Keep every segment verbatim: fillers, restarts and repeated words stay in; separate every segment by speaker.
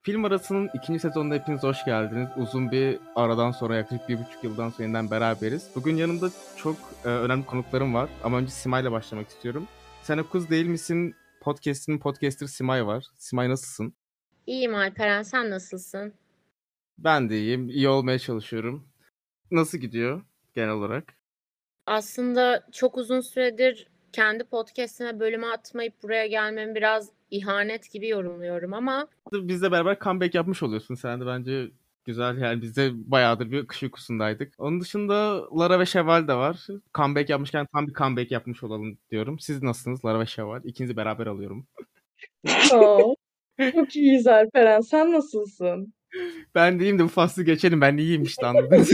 Speaker 1: Film Arası'nın ikinci sezonuna hepiniz hoş geldiniz. Uzun bir aradan sonra yaklaşık bir buçuk yıldan sonra yeniden beraberiz. Bugün yanımda çok e, önemli konuklarım var ama önce Simay'la başlamak istiyorum. Sen Okuz Değil Misin? Podcast'inin podcaster Simay var. Simay nasılsın?
Speaker 2: İyiyim Alperen, sen nasılsın?
Speaker 1: Ben de iyiyim. İyi olmaya çalışıyorum. Nasıl gidiyor genel olarak?
Speaker 2: Aslında çok uzun süredir kendi podcast'ime bölümü atmayıp buraya gelmem biraz ihanet gibi yorumluyorum ama
Speaker 1: Bizle beraber comeback yapmış oluyorsun. Sen de bence güzel, yani biz de bayağıdır bir kış uykusundaydık. Onun dışında Lara ve Şevval de var. Comeback yapmışken tam bir comeback yapmış olalım diyorum. Siz nasılsınız Lara ve Şevval? İkinizi beraber alıyorum.
Speaker 3: Oo, çok iyiyiz Alperen. Sen nasılsın?
Speaker 1: Ben de iyiyim de bu faslı geçelim. Ben de iyiyim işte, anladınız.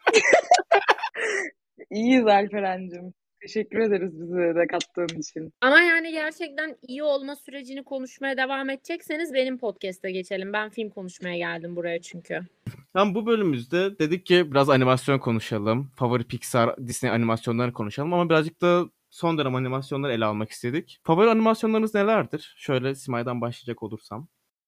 Speaker 3: İyiyiz Alperen'cim. Teşekkür ederiz bizi de kattığın için.
Speaker 2: ama yani gerçekten iyi olma sürecini konuşmaya devam edecekseniz benim podcast'e geçelim. Ben film konuşmaya geldim buraya çünkü.
Speaker 1: Tam bu bölümümüzde dedik ki biraz animasyon konuşalım. Favori Pixar, Disney animasyonlarını konuşalım ama birazcık da son dönem animasyonları ele almak istedik. Favori animasyonlarınız nelerdir? Şöyle Simay'dan başlayacak olursam.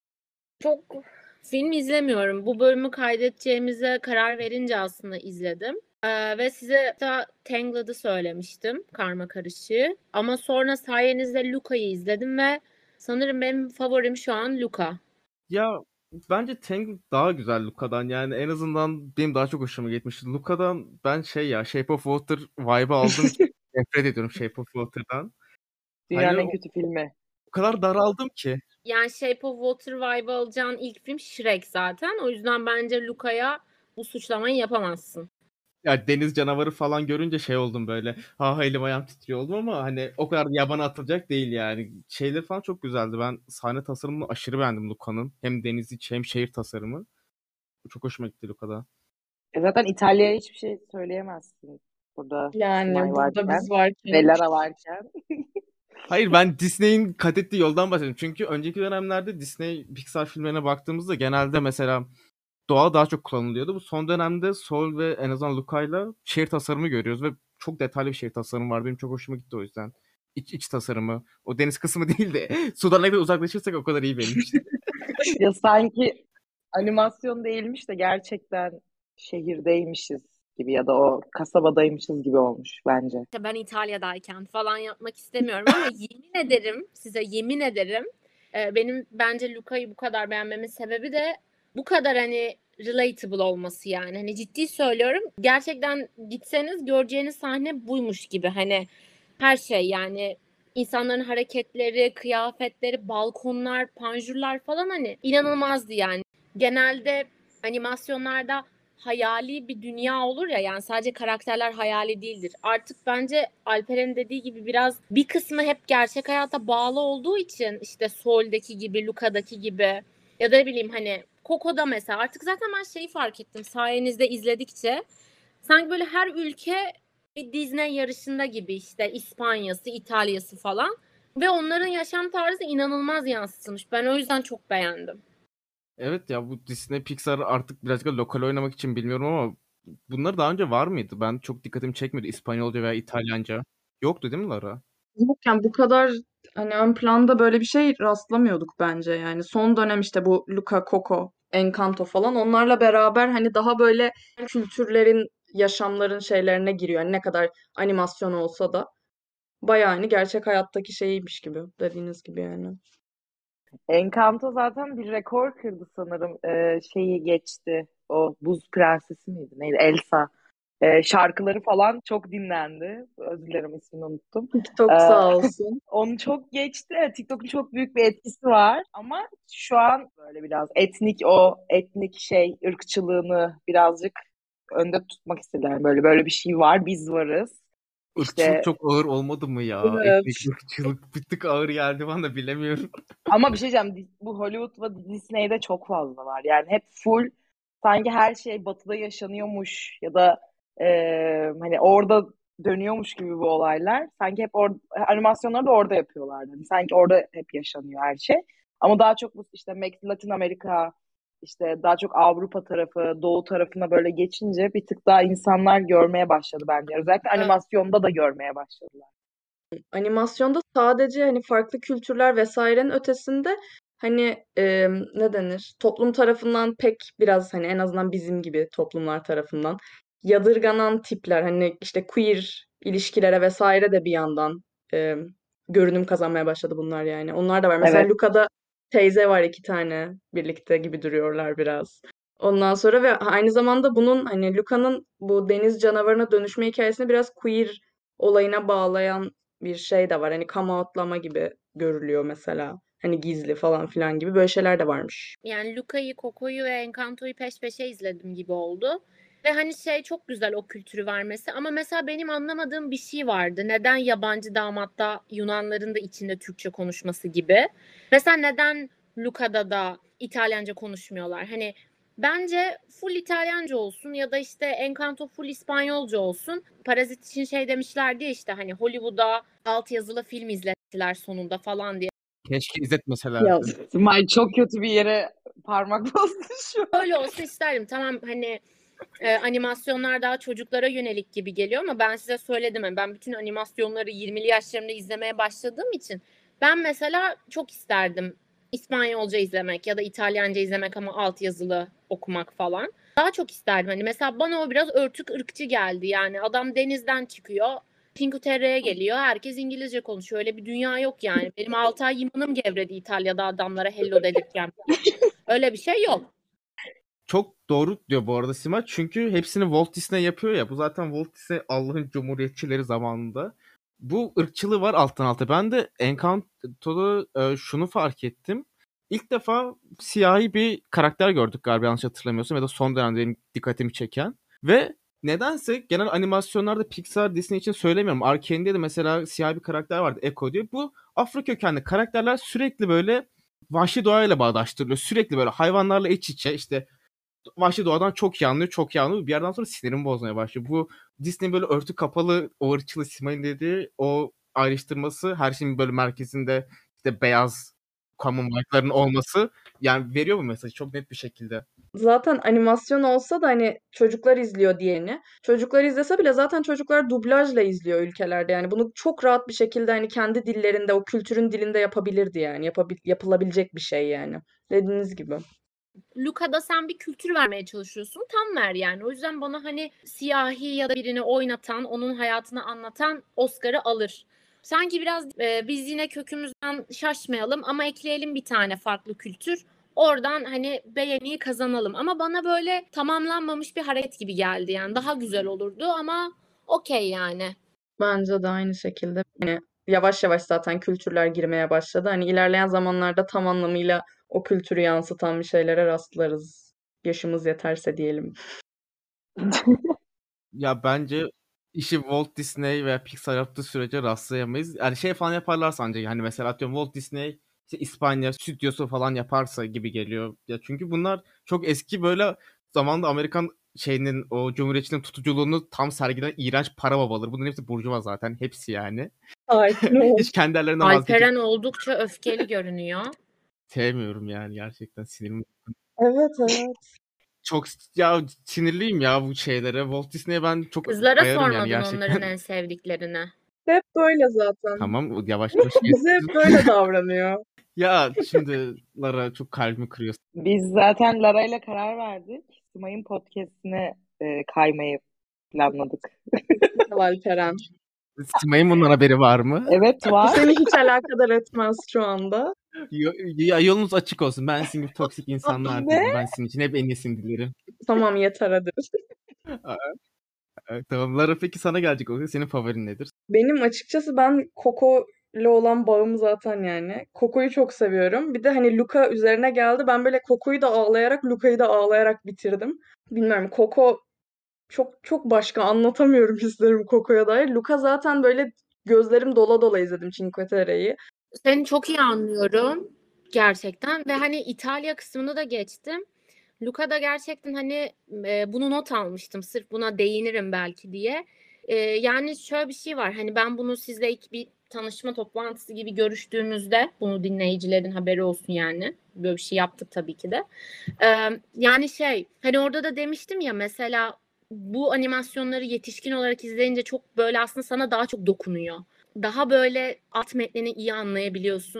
Speaker 2: Çok film izlemiyorum. Bu bölümü kaydedeceğimize karar verince aslında izledim. Ee, ve size da Tangled'ı söylemiştim, Karma Karışığı. Ama sonra sayenizde Luca'yı izledim ve sanırım benim favorim şu an Luca.
Speaker 1: Ya bence Tangled daha güzel Luca'dan, yani en azından benim daha çok hoşuma gitmişti. Luca'dan ben şey ya Shape of Water vibe'ı aldım ki nefret ediyorum Shape of Water'dan.
Speaker 3: Dünyanın
Speaker 1: Hani
Speaker 3: en
Speaker 1: o,
Speaker 3: kötü filmi.
Speaker 1: o kadar daraldım ki.
Speaker 2: Yani Shape of Water vibe alacağın ilk film Shrek zaten. O yüzden bence Luca'ya bu suçlamayı yapamazsın.
Speaker 1: Ya deniz canavarı falan görünce şey oldum böyle. Ha, elim ayağım titriyor oldum ama hani o kadar yabana atılacak değil yani. Şeyleri falan çok güzeldi. Ben sahne tasarımını aşırı beğendim Luca'nın. Hem deniz içi hem şehir tasarımı. Çok hoşuma gitti Luca'da.
Speaker 3: E zaten İtalya'ya hiçbir şey söyleyemezsin burada
Speaker 4: Yani
Speaker 3: Simay
Speaker 4: burada
Speaker 3: varken.
Speaker 4: biz varken.
Speaker 3: Ve Lara varken.
Speaker 1: Hayır, ben Disney'in kat ettiği yoldan bahsediyorum. Çünkü önceki dönemlerde Disney Pixar filmlerine baktığımızda genelde mesela doğa daha çok kullanılıyordu. Bu son dönemde Soul ve en azından Luca'yla şehir tasarımı görüyoruz ve çok detaylı bir şehir tasarımı var. Benim çok hoşuma gitti o yüzden. İç, iç tasarımı. O deniz kısmı değil de sudan ne kadar uzaklaşırsak o kadar iyi benim için.
Speaker 3: Ya sanki animasyon değilmiş de gerçekten şehirdeymişiz gibi ya da o kasabadaymışız gibi olmuş bence.
Speaker 2: İşte ben İtalya'dayken falan yapmak istemiyorum ama yemin ederim, size yemin ederim e, benim bence Luca'yı bu kadar beğenmemin sebebi de bu kadar hani relatable olması yani. Hani ciddi söylüyorum. Gerçekten gitseniz göreceğiniz sahne buymuş gibi. Hani her şey yani insanların hareketleri, kıyafetleri, balkonlar, panjurlar falan hani inanılmazdı yani. Genelde animasyonlarda hayali bir dünya olur ya, yani sadece karakterler hayali değildir. Artık bence Alper'in dediği gibi biraz bir kısmı hep gerçek hayata bağlı olduğu için işte Soul'deki gibi, Luca'daki gibi ya da ne bileyim hani Coco'da mesela artık zaten ben şeyi fark ettim sayenizde izledikçe, sanki böyle her ülke bir Disney yarışında gibi, işte İspanya'sı, İtalya'sı falan ve onların yaşam tarzı inanılmaz yansıtılmış. Ben o yüzden çok beğendim.
Speaker 1: Evet ya, bu Disney Pixar artık birazcık da lokal oynamak için bilmiyorum ama bunlar daha önce var mıydı? Ben çok dikkatimi çekmedi. İspanyolca veya İtalyanca. Yoktu değil mi Lara?
Speaker 4: Yokken bu kadar hani ön planda böyle bir şey rastlamıyorduk bence. Yani son dönem işte bu Luca, Coco, Encanto falan onlarla beraber hani daha böyle kültürlerin, yaşamların şeylerine giriyor. Yani ne kadar animasyon olsa da bayağı hani gerçek hayattaki şeymiş gibi dediğiniz gibi yani.
Speaker 3: Encanto zaten bir rekor kırdı sanırım. Ee, şeyi geçti. O Buz Prensesi miydi? Neydi? Elsa. Ee, şarkıları falan çok dinlendi. Özür dilerim, ismini unuttum.
Speaker 4: TikTok
Speaker 3: Ee,
Speaker 4: sağ olsun.
Speaker 3: onu çok geçti. Evet, TikTok'un çok büyük bir etkisi var. Ama şu an böyle biraz etnik o etnik şey ırkçılığını birazcık önde tutmak istediler. Böyle böyle bir şey var. Biz varız.
Speaker 1: Irkçılık
Speaker 3: İşte
Speaker 1: çok ağır olmadı mı ya?
Speaker 4: Evet.
Speaker 1: Etnik ırkçılık bir tık ağır geldi bana, bilemiyorum.
Speaker 3: ama bir şey diyeceğim. Bu Hollywood ve Disney'de çok fazla var. Yani hep full sanki her şey batıda yaşanıyormuş ya da e, hani orada dönüyormuş gibi bu olaylar. Sanki hep or animasyonları da orada yapıyorlardı. Hani sanki orada hep yaşanıyor her şey. Ama daha çok bu işte Mex- Latin Amerika, işte daha çok Avrupa tarafı, Doğu tarafına böyle geçince bir tık daha insanlar görmeye başladı bence. Özellikle animasyonda da görmeye başladılar.
Speaker 4: Animasyonda sadece hani farklı kültürler vesairenin ötesinde hani e, ne denir? Toplum tarafından pek biraz hani en azından bizim gibi toplumlar tarafından yadırganan tipler. Hani işte queer ilişkilere vesaire de bir yandan e, görünüm kazanmaya başladı bunlar yani. Onlar da var. Mesela
Speaker 3: Evet.
Speaker 4: Luca'da teyze var iki tane birlikte gibi duruyorlar biraz. Ondan sonra ve aynı zamanda bunun hani Luca'nın bu deniz canavarına dönüşme hikayesini biraz queer olayına bağlayan bir şey de var. Hani come out'lama gibi görülüyor mesela. Hani gizli falan filan gibi böyle şeyler de varmış.
Speaker 2: Yani Luca'yı, Coco'yu ve Encanto'yu peş peşe izledim gibi oldu. Ve hani şey çok güzel o kültürü vermesi ama mesela benim anlamadığım bir şey vardı. Neden yabancı damatta Yunanların da içinde Türkçe konuşması gibi. Mesela neden Luca'da da İtalyanca konuşmuyorlar? Hani bence full İtalyanca olsun ya da işte Encanto full İspanyolca olsun. Parazit için şey demişlerdi ya işte hani Hollywood'a altyazılı film izlettiler sonunda falan diye.
Speaker 1: Keşke
Speaker 4: Ya
Speaker 1: izletmeselerdi.
Speaker 3: Simay çok kötü bir yere parmak bastı şu an.
Speaker 2: Öyle olsun isterdim. Tamam hani e, animasyonlar daha çocuklara yönelik gibi geliyor ama ben size söyledim. Yani ben bütün animasyonları yirmili yaşlarımda izlemeye başladığım için ben mesela çok isterdim İspanyolca izlemek ya da İtalyanca izlemek ama altyazılı okumak falan. Daha çok isterdim. Hani mesela bana o biraz örtük ırkçı geldi. Yani adam denizden çıkıyor. Cinque Terre'ye geliyor. Herkes İngilizce konuşuyor. Öyle bir dünya yok yani. Benim altı ay yımanım gevredi İtalya'da adamlara hello dedirken. Öyle bir şey yok.
Speaker 1: Çok doğru diyor bu arada Sima. Çünkü hepsini Walt Disney yapıyor ya. Bu zaten Walt Disney Allah'ın cumhuriyetçileri zamanında. Bu ırkçılığı var alttan alta. Ben de Encanto'da e, şunu fark ettim. İlk defa siyahi bir karakter gördük galiba yanlış hatırlamıyorsam ya da son dönemde benim dikkatimi çeken. Ve nedense genel animasyonlarda Pixar, Disney için söylemiyorum. Arcane'de de mesela siyahi bir karakter vardı Echo diye. Bu Afro kökenli karakterler sürekli böyle vahşi doğayla bağdaştırılıyor. Sürekli böyle hayvanlarla iç içe işte vahşi doğadan çok iyi anlıyor, çok iyi anlıyor. Bir yerden sonra sinirim bozmaya başlıyor. Bu Disney böyle örtü kapalı, o ırkçılığı Sima'nın dediği o ayrıştırması, her şeyin böyle merkezinde işte beyaz Commonwealth'ların olması yani veriyor bu mesajı çok net bir şekilde.
Speaker 4: Zaten animasyon olsa da hani çocuklar izliyor diyeni. Çocuklar izlese bile zaten çocuklar dublajla izliyor ülkelerde. Yani bunu çok rahat bir şekilde hani kendi dillerinde, o kültürün dilinde yapabilirdi yani. Yapabil yapılabilecek bir şey yani. Dediğiniz gibi.
Speaker 2: Luca'da sen bir kültür vermeye çalışıyorsun. Tam ver yani. O yüzden bana hani siyahi ya da birini oynatan, onun hayatını anlatan Oscar'ı alır. Sanki biraz e, biz yine kökümüzden şaşmayalım ama ekleyelim bir tane farklı kültür. Oradan hani beğeniyi kazanalım. Ama bana böyle tamamlanmamış bir hareket gibi geldi yani. Daha güzel olurdu ama okey yani.
Speaker 4: Bence de aynı şekilde. Hani yavaş yavaş zaten kültürler girmeye başladı. Hani ilerleyen zamanlarda tam anlamıyla o kültürü yansıtan bir şeylere rastlarız. Yaşımız yeterse diyelim.
Speaker 1: Ya bence işi Walt Disney veya Pixar yaptığı sürece rastlayamayız. Yani şey falan yaparlarsa ancak hani mesela atıyorum Walt Disney işte İspanya stüdyosu falan yaparsa gibi geliyor. Ya çünkü bunlar çok eski böyle zamanda Amerikan şeyinin o cumhuriyetçinin tutuculuğunu tam sergilen iğrenç para babaları. Bunların hepsi burjuva zaten. Hepsi yani.
Speaker 4: Sakin ol.
Speaker 1: Hiç kendi ellerinden vazgeçip
Speaker 2: Alperen oldukça öfkeli görünüyor.
Speaker 1: sevmiyorum yani gerçekten sinirimi.
Speaker 4: Evet, evet.
Speaker 1: Çok ya sinirliyim ya bu şeylere. Walt Disney'e ben çok
Speaker 2: Kızlara
Speaker 1: ayarım yani
Speaker 2: sormadın onların
Speaker 1: gerçekten.
Speaker 2: en sevdiklerini.
Speaker 4: Hep böyle zaten.
Speaker 1: Tamam yavaş yavaş geç.
Speaker 4: Bize hep böyle davranıyor.
Speaker 1: Ya şimdi Lara çok kalbimi kırıyorsun.
Speaker 3: Biz zaten Lara ile karar verdik. Simay'ın podcast'ine e, kaymayı planladık.
Speaker 4: Alperen.
Speaker 1: Simay'ın bundan haberi var mı?
Speaker 3: Evet
Speaker 4: Bu
Speaker 3: var.
Speaker 4: seni hiç alakadar etmez şu anda.
Speaker 1: Yo- Ya yolunuz açık olsun. Ben sizin gibi toksik insanlar
Speaker 3: Ne?
Speaker 1: değilim. Ben sizin için hep en iyisini dilerim.
Speaker 4: Tamam yeter hadi.
Speaker 1: Evet, tamam. Lara peki sana gelecek olsa senin favorin nedir?
Speaker 4: Benim açıkçası ben Coco ile olan bağım zaten yani. Coco'yu çok seviyorum. Bir de hani Luca üzerine geldi. Ben böyle Coco'yu da ağlayarak, Luca'yı da ağlayarak bitirdim. Bilmiyorum Coco çok çok başka anlatamıyorum hislerimi Coco'ya dair. Luca zaten böyle gözlerim dola dola izledim Cinque Terre'yi.
Speaker 2: Seni çok iyi anlıyorum gerçekten ve hani İtalya kısmını da geçtim. Luca'da gerçekten hani e, bunu not almıştım sırf buna değinirim belki diye. E, yani şöyle bir şey var hani ben bunu sizle ilk bir tanışma toplantısı gibi görüştüğümüzde bunu dinleyicilerin haberi olsun yani. Böyle bir şey yaptık tabii ki de. E, yani şey hani orada da demiştim ya mesela bu animasyonları yetişkin olarak izleyince çok böyle aslında sana daha çok dokunuyor. Daha böyle alt metnini iyi anlayabiliyorsun.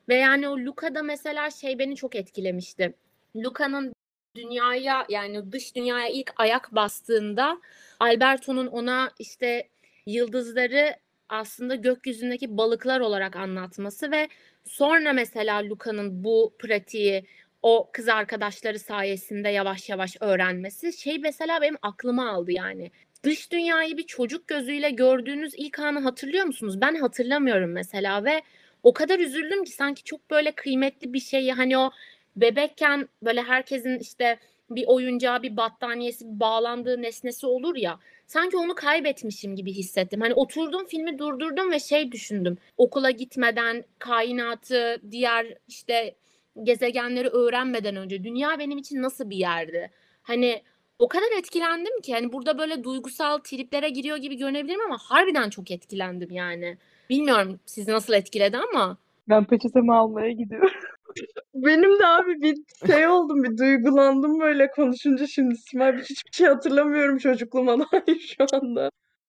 Speaker 2: Ve yani o Luca'da mesela şey beni çok etkilemişti. Luca'nın dünyaya yani dış dünyaya ilk ayak bastığında Alberto'nun ona işte yıldızları aslında gökyüzündeki balıklar olarak anlatması ve sonra mesela Luca'nın bu pratiği o kız arkadaşları sayesinde yavaş yavaş öğrenmesi şey mesela benim aklıma aldı yani. Dış dünyayı bir çocuk gözüyle gördüğünüz ilk anı hatırlıyor musunuz? Ben hatırlamıyorum mesela ve o kadar üzüldüm ki sanki çok böyle kıymetli bir şeyi hani o bebekken böyle herkesin işte bir oyuncağı, bir battaniyesi, bir bağlandığı nesnesi olur ya. Sanki onu kaybetmişim gibi hissettim. Hani oturdum filmi durdurdum ve şey düşündüm. Okula gitmeden, kainatı, diğer işte gezegenleri öğrenmeden önce dünya benim için nasıl bir yerdi? Hani o kadar etkilendim ki hani burada böyle duygusal triplere giriyor gibi görünebilirim ama harbiden çok etkilendim yani. Bilmiyorum sizi nasıl etkiledi ama.
Speaker 3: Ben peçetemi almaya gidiyorum.
Speaker 4: Benim de abi bir şey oldum, bir duygulandım böyle konuşunca şimdi Simay. Hiçbir şey hatırlamıyorum çocukluğuma dair şu anda.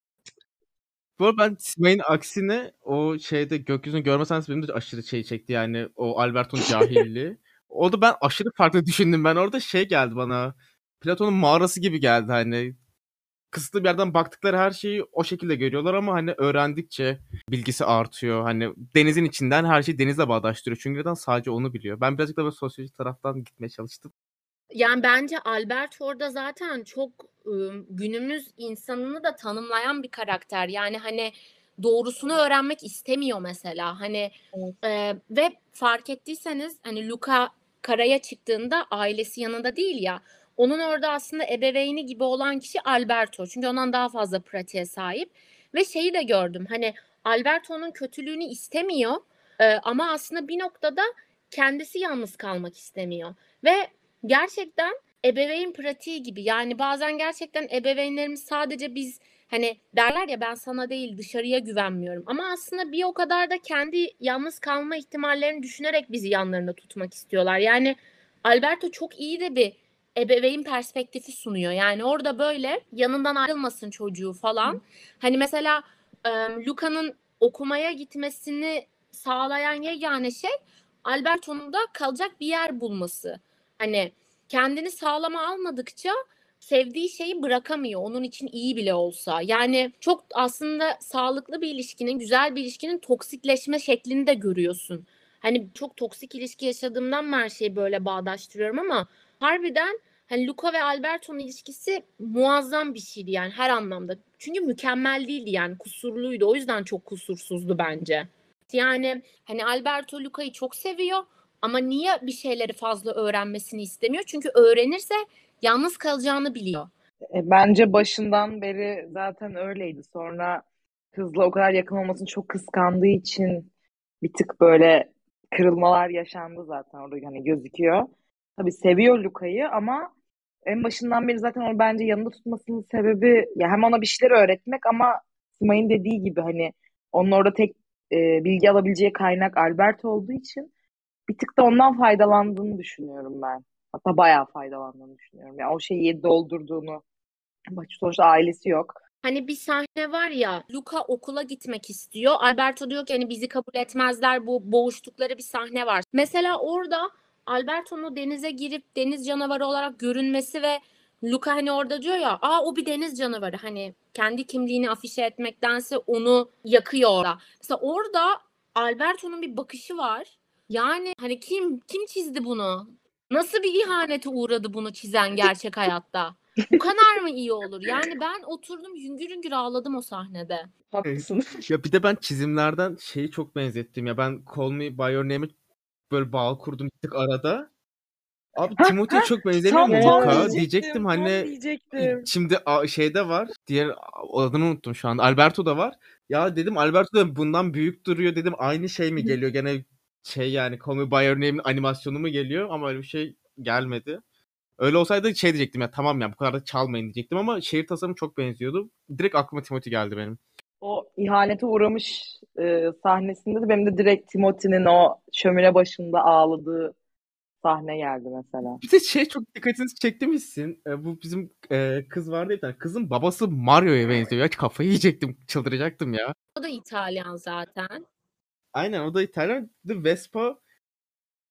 Speaker 1: Bu arada ben Simay'ın aksine o şeyde gökyüzünü görme sahnesi benim de aşırı şey çekti yani o Alberto'nun cahilliği. O da ben aşırı farklı düşündüm. Ben orada şey geldi bana. Platon'un mağarası gibi geldi hani. Kısıtlı bir yerden baktıkları her şeyi o şekilde görüyorlar ama hani öğrendikçe bilgisi artıyor. Hani denizin içinden her şeyi denizle bağdaştırıyor. Çünkü neden sadece onu biliyor. Ben birazcık da böyle sosyoloji taraftan gitmeye çalıştım.
Speaker 2: Yani bence Albert orada zaten çok ıı, günümüz insanını da tanımlayan bir karakter. Yani hani doğrusunu öğrenmek istemiyor mesela. Hani
Speaker 3: Evet.
Speaker 2: e, ve fark ettiyseniz hani Luca karaya çıktığında ailesi yanında değil ya. Onun orada aslında ebeveyni gibi olan kişi Alberto. Çünkü ondan daha fazla pratiğe sahip. Ve şeyi de gördüm. Hani Alberto'nun kötülüğünü istemiyor. e, ama aslında bir noktada kendisi yalnız kalmak istemiyor. Ve gerçekten ebeveyn pratiği gibi. Yani bazen gerçekten ebeveynlerimiz sadece biz hani derler ya ben sana değil dışarıya güvenmiyorum. Ama aslında bir o kadar da kendi yalnız kalma ihtimallerini düşünerek bizi yanlarında tutmak istiyorlar. Yani Alberto çok iyi de bir ebeveyn perspektifi sunuyor. Yani orada böyle yanından ayrılmasın çocuğu falan. Hani mesela e, Luca'nın okumaya gitmesini sağlayan yegane şey Alberto'nun da kalacak bir yer bulması. Hani kendini sağlama almadıkça sevdiği şeyi bırakamıyor. Onun için iyi bile olsa. Yani çok aslında sağlıklı bir ilişkinin, güzel bir ilişkinin toksikleşme şeklini de görüyorsun. Hani çok toksik ilişki yaşadığımdan mı her şeyi böyle bağdaştırıyorum ama harbiden hani Luca ve Alberto'nun ilişkisi muazzam bir şeydi yani her anlamda. Çünkü mükemmel değildi yani kusurluydu. O yüzden çok kusursuzdu bence. Yani hani Alberto Luca'yı çok seviyor ama niye bir şeyleri fazla öğrenmesini istemiyor? Çünkü öğrenirse yalnız kalacağını biliyor.
Speaker 3: E, bence başından beri zaten öyleydi. Sonra kızla o kadar yakın olmasını çok kıskandığı için bir tık böyle kırılmalar yaşandı zaten orada hani gözüküyor. Tabii seviyor Luka'yı ama en başından beri zaten onu bence yanında tutmasının sebebi ya hem ona bir şeyler öğretmek ama Simay'ın dediği gibi hani onun orada tek e, bilgi alabileceği kaynak Albert olduğu için bir tık da ondan faydalandığını düşünüyorum ben. Hatta bayağı faydalandığını düşünüyorum. Yani o şeyi doldurduğunu. Bak sonuçta ailesi yok.
Speaker 2: Hani bir sahne var ya Luca okula gitmek istiyor. Alberto diyor ki hani bizi kabul etmezler bu boğuştukları bir sahne var. Mesela orada Alberto'nun denize girip deniz canavarı olarak görünmesi ve Luca hani orada diyor ya aa o bir deniz canavarı hani kendi kimliğini afişe etmektense onu yakıyor orada. Mesela orada Alberto'nun bir bakışı var. Yani hani kim kim çizdi bunu? Nasıl bir ihanete uğradı bunu çizen gerçek hayatta? Bu kadar mı iyi olur? Yani ben oturdum hüngür hüngür ağladım o sahnede.
Speaker 4: Haklısın.
Speaker 1: Ya bir de ben çizimlerden şeyi çok benzettim ya. Ben Call Me By Your Name'e böyle bağ kurdum bir tık arada. Abi
Speaker 3: Ha,
Speaker 1: Timothy'ye
Speaker 3: ha,
Speaker 1: çok benzemiyor
Speaker 3: tam
Speaker 1: mu
Speaker 3: tam
Speaker 1: Luca?
Speaker 3: diyecektim.
Speaker 1: Diyecektim
Speaker 3: Tam
Speaker 1: hani
Speaker 3: diyecektim.
Speaker 1: şimdi a- şeyde var. Diğer adını unuttum şu an. Alberto da var. Ya dedim Alberto da bundan büyük duruyor dedim. Aynı şey mi geliyor? Gene şey yani Call Me By Your Name'in animasyonu mu geliyor? Ama öyle bir şey gelmedi. Öyle olsaydı şey diyecektim ya tamam ya bu kadar da çalmayın diyecektim ama şehir tasarımı çok benziyordu. Direkt aklıma Timothy geldi benim.
Speaker 3: O ihanete uğramış e, sahnesinde de benim de direkt Timothy'nin o şömine başında ağladığı sahne geldi mesela.
Speaker 1: Bir de şey çok dikkatinizi çekti misin? E, bu bizim e, kız vardı ya bir tane. Kızın babası Mario'ya benziyor. Ya kafayı yiyecektim. Çıldıracaktım ya.
Speaker 2: O da İtalyan zaten.
Speaker 1: Aynen o da İtalyan. The Vespa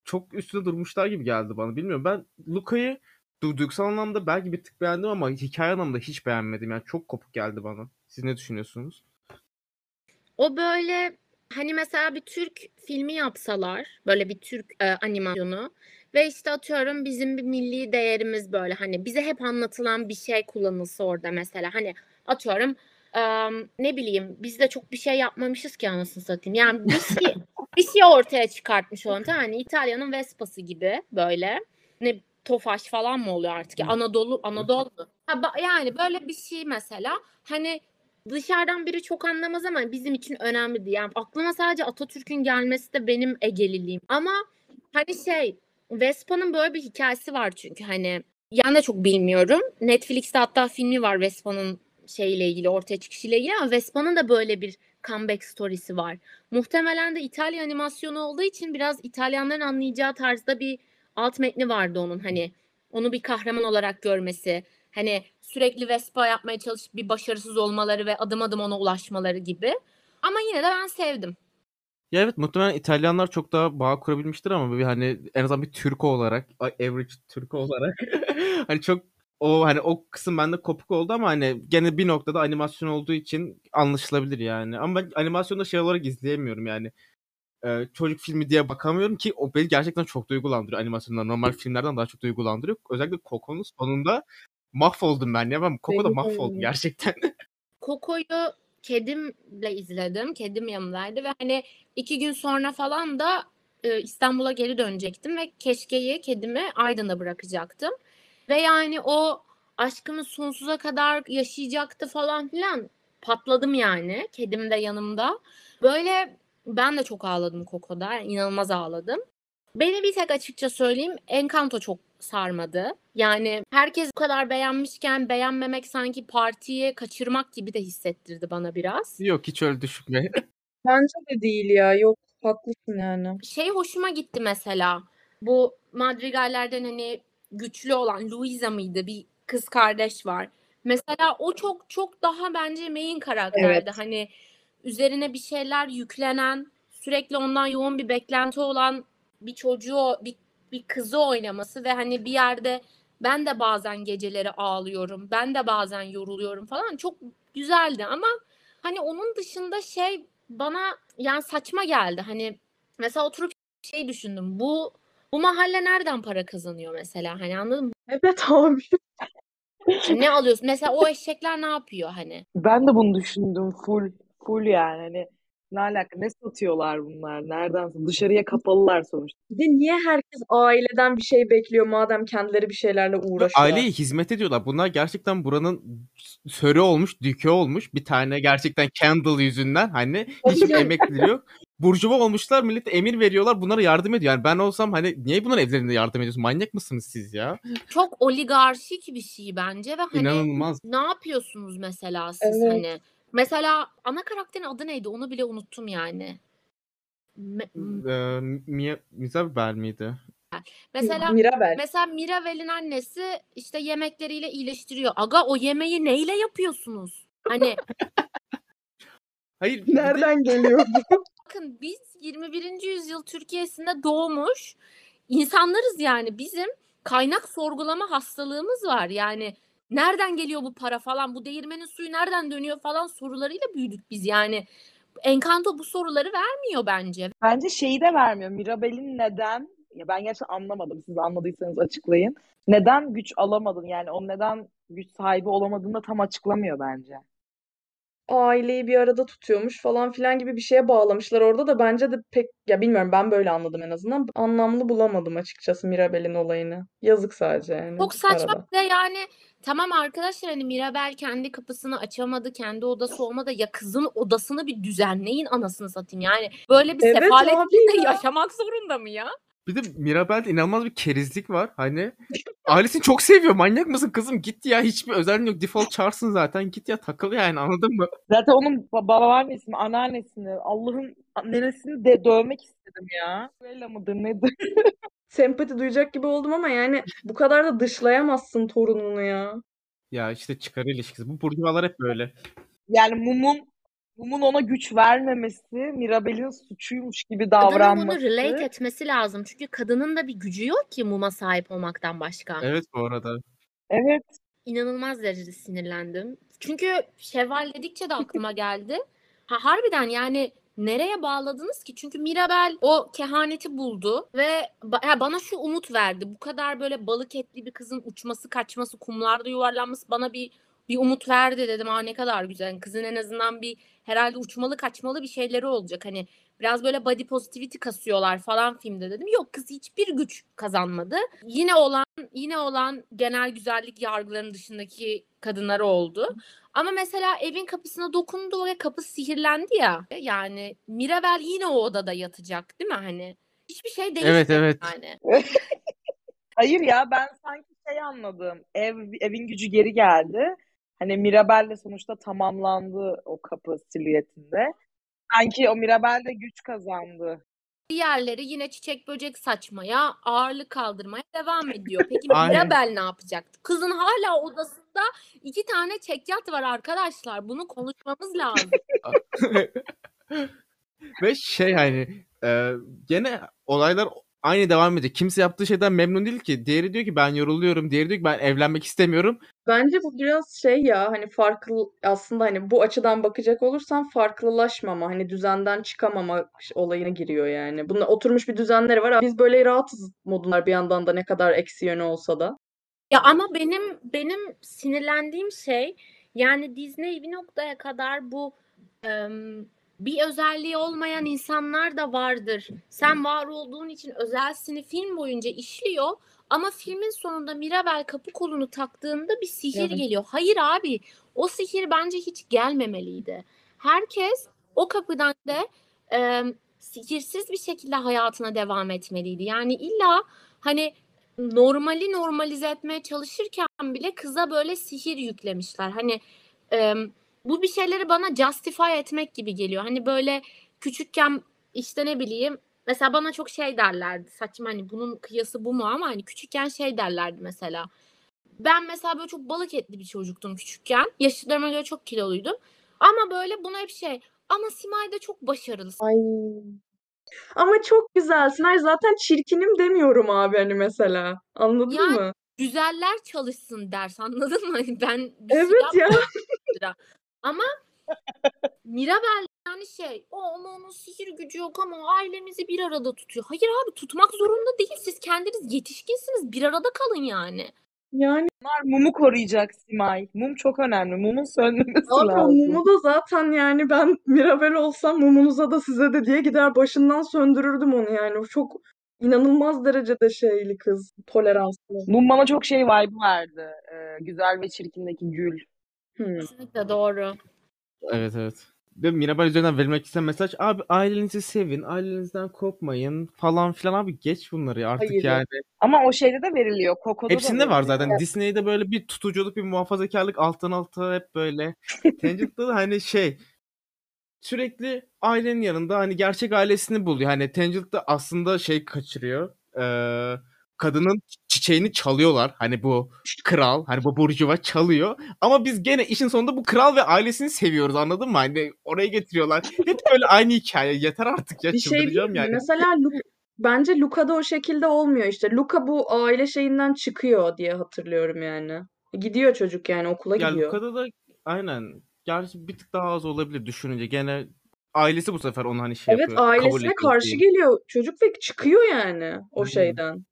Speaker 1: çok üstüne durmuşlar gibi geldi bana. Bilmiyorum, ben Luca'yı du- duygusal anlamda belki bir tık beğendim ama hikaye anlamda hiç beğenmedim. Yani çok kopuk geldi bana. Siz ne düşünüyorsunuz?
Speaker 2: O böyle hani mesela bir Türk filmi yapsalar, böyle bir Türk e, animasyonu ve işte atıyorum bizim bir milli değerimiz böyle hani bize hep anlatılan bir şey kullanılsa orada mesela hani atıyorum em, ne bileyim biz de çok bir şey yapmamışız ki anasını satayım. Yani bir şey bir şey ortaya çıkartmış olan hani İtalya'nın Vespa'sı gibi böyle ne Tofaş falan mı oluyor artık ya Anadolu Anadolu mu? Ha, ba- yani böyle bir şey mesela hani dışarıdan biri çok anlamaz ama bizim için önemli değil. Yani aklıma sadece Atatürk'ün gelmesi de benim Egeliliğim. Ama hani şey Vespa'nın böyle bir hikayesi var çünkü hani yani de çok bilmiyorum. Netflix'te hatta filmi var Vespa'nın şeyle ilgili ortaya çıkışıyla ilgili ama Vespa'nın da böyle bir comeback story'si var. Muhtemelen de İtalya animasyonu olduğu için biraz İtalyanların anlayacağı tarzda bir alt metni vardı onun hani onu bir kahraman olarak görmesi. Hani sürekli Vespa yapmaya çalışıp bir başarısız olmaları ve adım adım ona ulaşmaları gibi. Ama yine de ben sevdim.
Speaker 1: Ya evet, muhtemelen İtalyanlar çok daha bağ kurabilmiştir ama bir hani en azından bir Türko olarak, average Türko olarak hani çok o hani o kısım bende kopuk oldu ama hani gene bir noktada animasyon olduğu için anlaşılabilir yani. Ama ben animasyonda şey olarak izleyemiyorum yani. Ee, çocuk filmi diye bakamıyorum ki o beni gerçekten çok duygulandırıyor animasyonlar. Normal filmlerden daha çok duygulandırıyor. Özellikle Coco'nun sonunda mahvoldum ben ya. Ben Coco'da mahvoldum gerçekten.
Speaker 2: Coco'yu kedimle izledim. Kedim yanımdaydı ve hani iki gün sonra falan da e, İstanbul'a geri dönecektim ve keşkeyi kedimi Aydın'da bırakacaktım. Ve yani o aşkımı sonsuza kadar yaşayacaktı falan filan. Patladım yani. Kedim de yanımda. Böyle ben de çok ağladım Coco'da. Yani inanılmaz ağladım. Beni bir tek açıkça söyleyeyim Encanto çok sarmadı. Yani herkes bu kadar beğenmişken beğenmemek sanki partiyi kaçırmak gibi de hissettirdi bana biraz.
Speaker 1: Yok, hiç öyle düşünme.
Speaker 4: Bence de değil ya. Yok, haklısın yani.
Speaker 2: Şey hoşuma gitti mesela. Bu Madrigallerden hani güçlü olan Luisa mıydı? Bir kız kardeş var. Mesela o çok çok daha bence main karakterdi.
Speaker 4: Evet.
Speaker 2: Hani üzerine bir şeyler yüklenen, sürekli ondan yoğun bir beklenti olan bir çocuğu, bir, bir kızı oynaması ve hani bir yerde ben de bazen geceleri ağlıyorum, ben de bazen yoruluyorum falan çok güzeldi ama hani onun dışında şey bana yani saçma geldi. Hani mesela oturup şey düşündüm. Bu bu mahalle nereden para kazanıyor mesela? Hani anladın mı?
Speaker 4: Evet abi.
Speaker 2: Ne alıyorsun? Mesela o eşekler ne yapıyor hani?
Speaker 3: Ben de bunu düşündüm. Full full yani hani ne alaka, ne satıyorlar bunlar? Nereden? Dışarıya kapalılar sonuçta.
Speaker 4: Bir de niye herkes aileden bir şey bekliyor madem kendileri bir şeylerle
Speaker 1: Yok,
Speaker 4: uğraşıyorlar?
Speaker 1: aileye hizmet ediyorlar. Bunlar gerçekten buranın sörü olmuş, dükü olmuş. Bir tane gerçekten Kendall yüzünden hani hiçbir
Speaker 4: Tabii.
Speaker 1: emekleri yok. Burjuva olmuşlar, millete emir veriyorlar, bunlara yardım ediyor. Yani ben olsam hani niye bunların evlerinde yardım ediyorsun? Manyak mısınız siz ya?
Speaker 2: Çok oligarşik bir şey bence ve hani
Speaker 1: İnanılmaz.
Speaker 2: ne yapıyorsunuz mesela siz
Speaker 4: Evet.
Speaker 2: hani? Mesela ana karakterin adı neydi? Onu bile unuttum yani. Me- m-
Speaker 1: Ee, Mia, Misabel miydi?
Speaker 2: Mesela
Speaker 4: Mirabel.
Speaker 2: mesela Miravel'in annesi işte yemekleriyle iyileştiriyor. Aga o yemeği neyle yapıyorsunuz? Hani
Speaker 1: Hayır, bir de
Speaker 4: Nereden geliyor bu?
Speaker 2: bakın biz yirmi birinci yüzyıl Türkiye'sinde doğmuş insanlarız yani. Bizim kaynak sorgulama hastalığımız var. Yani nereden geliyor bu para falan, bu değirmenin suyu nereden dönüyor falan sorularıyla büyüdük biz yani. Encanto bu soruları vermiyor bence.
Speaker 3: Bence şeyi de vermiyor. Mirabel'in neden, ya ben gerçekten anlamadım. Siz anladıysanız açıklayın. Neden güç alamadın? Yani o neden güç sahibi olamadığını da tam açıklamıyor bence.
Speaker 4: Aileyi bir arada tutuyormuş falan filan gibi bir şeye bağlamışlar orada da bence de pek ya bilmiyorum ben böyle anladım en azından. Anlamlı bulamadım açıkçası Mirabel'in olayını. Yazık sadece yani
Speaker 2: Çok saçma
Speaker 4: arada.
Speaker 2: bir de yani tamam arkadaşlar hani Mirabel kendi kapısını açamadı, kendi odası olmadı. Ya kızın odasını bir düzenleyin anasını satayım yani. Böyle bir
Speaker 4: Evet
Speaker 2: sefalet
Speaker 4: abi
Speaker 2: içinde
Speaker 4: ya.
Speaker 2: yaşamak zorunda mı ya?
Speaker 1: bir de Mirabel'de inanılmaz bir kerizlik var. Hani ailesini çok seviyor. Manyak mısın kızım? Git ya, hiçbir özelliğin yok. Default çağırsın zaten. Git ya, takıl yani, anladın mı?
Speaker 3: Zaten onun ba- babaannesini, anneannesini, Allah'ın nenesini de dövmek istedim ya. Böyle mıdır nedir?
Speaker 4: Sempati duyacak gibi oldum ama yani bu kadar da dışlayamazsın torununu ya.
Speaker 1: Ya işte çıkar ilişkisi. Bu burjuvalar hep böyle.
Speaker 3: Yani mumun Mum'un ona güç vermemesi, Mirabel'in suçuymuş gibi
Speaker 2: Kadının bunu
Speaker 3: davranması.
Speaker 2: relate etmesi lazım. Çünkü kadının da bir gücü yok ki Mum'a sahip olmaktan başka.
Speaker 1: Evet bu arada.
Speaker 3: Evet.
Speaker 2: İnanılmaz derecede sinirlendim. Çünkü Şevval dedikçe de aklıma geldi. Ha, harbiden yani nereye bağladınız ki? Çünkü Mirabel o kehaneti buldu ve ba- ya bana şu umut verdi. Bu kadar böyle balık etli bir kızın uçması, kaçması, kumlarda yuvarlanması bana bir bir umut verdi dedim. Aa ne kadar güzel. Kızın en azından bir herhalde uçmalı kaçmalı bir şeyleri olacak. Hani biraz böyle body positivity kasıyorlar falan filmde dedim. Yok kız hiçbir güç kazanmadı. Yine olan yine olan genel güzellik yargılarının dışındaki kadınlar oldu. Ama mesela evin kapısına dokundu ve kapı sihirlendi ya. Yani Mirabel yine o odada yatacak değil mi hani? Hiçbir şey
Speaker 1: Evet
Speaker 2: değişmedi
Speaker 1: evet.
Speaker 2: yani.
Speaker 3: Hayır ya, ben sanki şey anladım. Ev, evin gücü geri geldi. Hani Mirabel'le sonuçta tamamlandı o kapı silüetinde. Sanki o Mirabel de güç kazandı.
Speaker 2: Diğerleri yine çiçek böcek saçmaya, ağırlık kaldırmaya devam ediyor. Peki
Speaker 1: Aynen.
Speaker 2: Mirabel ne yapacaktı? Kızın hala odasında iki tane çekyat var arkadaşlar. Bunu konuşmamız lazım.
Speaker 1: Ve şey hani e, gene olaylar aynı devam edecek. Kimse yaptığı şeyden memnun değil ki. Diğeri diyor ki ben yoruluyorum. Diğeri diyor ki ben evlenmek istemiyorum.
Speaker 4: Bence bu biraz şey ya hani farklı aslında hani bu açıdan bakacak olursan farklılaşmama hani düzenden çıkamama olayına giriyor yani. Bunlar oturmuş bir düzenleri var. Biz böyle rahatız modunlar bir yandan da ne kadar eksi yönü olsa da.
Speaker 2: Ya ama benim benim sinirlendiğim şey yani Disney bir noktaya kadar bu em, bir özelliği olmayan insanlar da vardır. Sen var olduğun için özelsini film boyunca işliyor ama filmin sonunda Mirabel kapı kolunu taktığında bir sihir
Speaker 4: Evet.
Speaker 2: geliyor. Hayır abi, o sihir bence hiç gelmemeliydi. Herkes o kapıdan da em, sihirsiz bir şekilde hayatına devam etmeliydi. Yani illa hani normali normalize etmeye çalışırken bile kıza böyle sihir yüklemişler. Hani e, bu bir şeyleri bana justify etmek gibi geliyor. Hani böyle küçükken işte ne bileyim mesela bana çok şey derlerdi. Saçma hani bunun kıyası bu mu ama hani küçükken şey derlerdi mesela. Ben mesela böyle çok balık etli bir çocuktum küçükken. Yaşıtlarıma göre çok kiloluydum. Ama böyle buna hep şey ama Simay da çok başarılı.
Speaker 4: Ay. Ama çok güzelsin. Ay zaten çirkinim demiyorum abi hani mesela. Anladın
Speaker 2: Yani
Speaker 4: mı?
Speaker 2: güzeller çalışsın ders anladın mı? Ben bir şey
Speaker 4: Evet ya.
Speaker 2: yapmıyorum. Ama Mirabel yani şey o ama onun sihir gücü yok ama o ailemizi bir arada tutuyor. Hayır abi tutmak zorunda değil. Siz kendiniz yetişkinsiniz. Bir arada kalın yani.
Speaker 4: Yani
Speaker 3: Bunlar mumu koruyacak Simay. Mum çok önemli. Mumun sönmemesi
Speaker 4: abi o
Speaker 3: lazım.
Speaker 4: mumu da zaten yani ben Mirabel olsam mumunuza da size de diye gider başından söndürürdüm onu yani. O çok inanılmaz derecede şeyli kız. Toleranslı.
Speaker 3: Mum bana çok şey vibe verdi. Ee, Güzel ve Çirkin'deki Gül.
Speaker 4: Hmm.
Speaker 2: Kesinlikle doğru.
Speaker 1: Evet evet. Ve Mirabel üzerinden verilmek istenen mesaj abi ailenizi sevin, ailenizden kopmayın falan filan abi geç bunları ya artık
Speaker 4: Hayır ya.
Speaker 1: yani.
Speaker 3: Ama o şeyde de veriliyor. Coco'da da
Speaker 1: Hepsinde var
Speaker 3: veriliyor.
Speaker 1: zaten. Disney'de böyle bir tutuculuk, bir muhafazakarlık alttan alta hep böyle. Tangent'da da hani şey sürekli ailenin yanında hani gerçek ailesini buluyor. Hani Tangent'da aslında şey kaçırıyor. Ee, kadının çiçeğini çalıyorlar. Hani bu kral, hani bu burjuva çalıyor. Ama biz gene işin sonunda bu kral ve ailesini seviyoruz anladın mı? Hani oraya getiriyorlar. Hep böyle aynı hikaye. Yeter artık ya
Speaker 4: Bir şey diyeyim
Speaker 1: çıldıracağım
Speaker 4: mi?
Speaker 1: yani.
Speaker 4: Mesela Luke, bence Luca'da o şekilde olmuyor işte. Luca bu aile şeyinden çıkıyor diye hatırlıyorum yani. Gidiyor çocuk yani okula
Speaker 1: Ya
Speaker 4: gidiyor.
Speaker 1: Luca'da da aynen. Gerçi bir tık daha az olabilir düşününce. Gene ailesi bu sefer onu hani şey
Speaker 4: Evet
Speaker 1: yapıyor. Kabul
Speaker 4: ailesine
Speaker 1: ediyor
Speaker 4: karşı
Speaker 1: diyeyim.
Speaker 4: geliyor çocuk ve çıkıyor yani o
Speaker 1: Aynen.
Speaker 4: şeyden.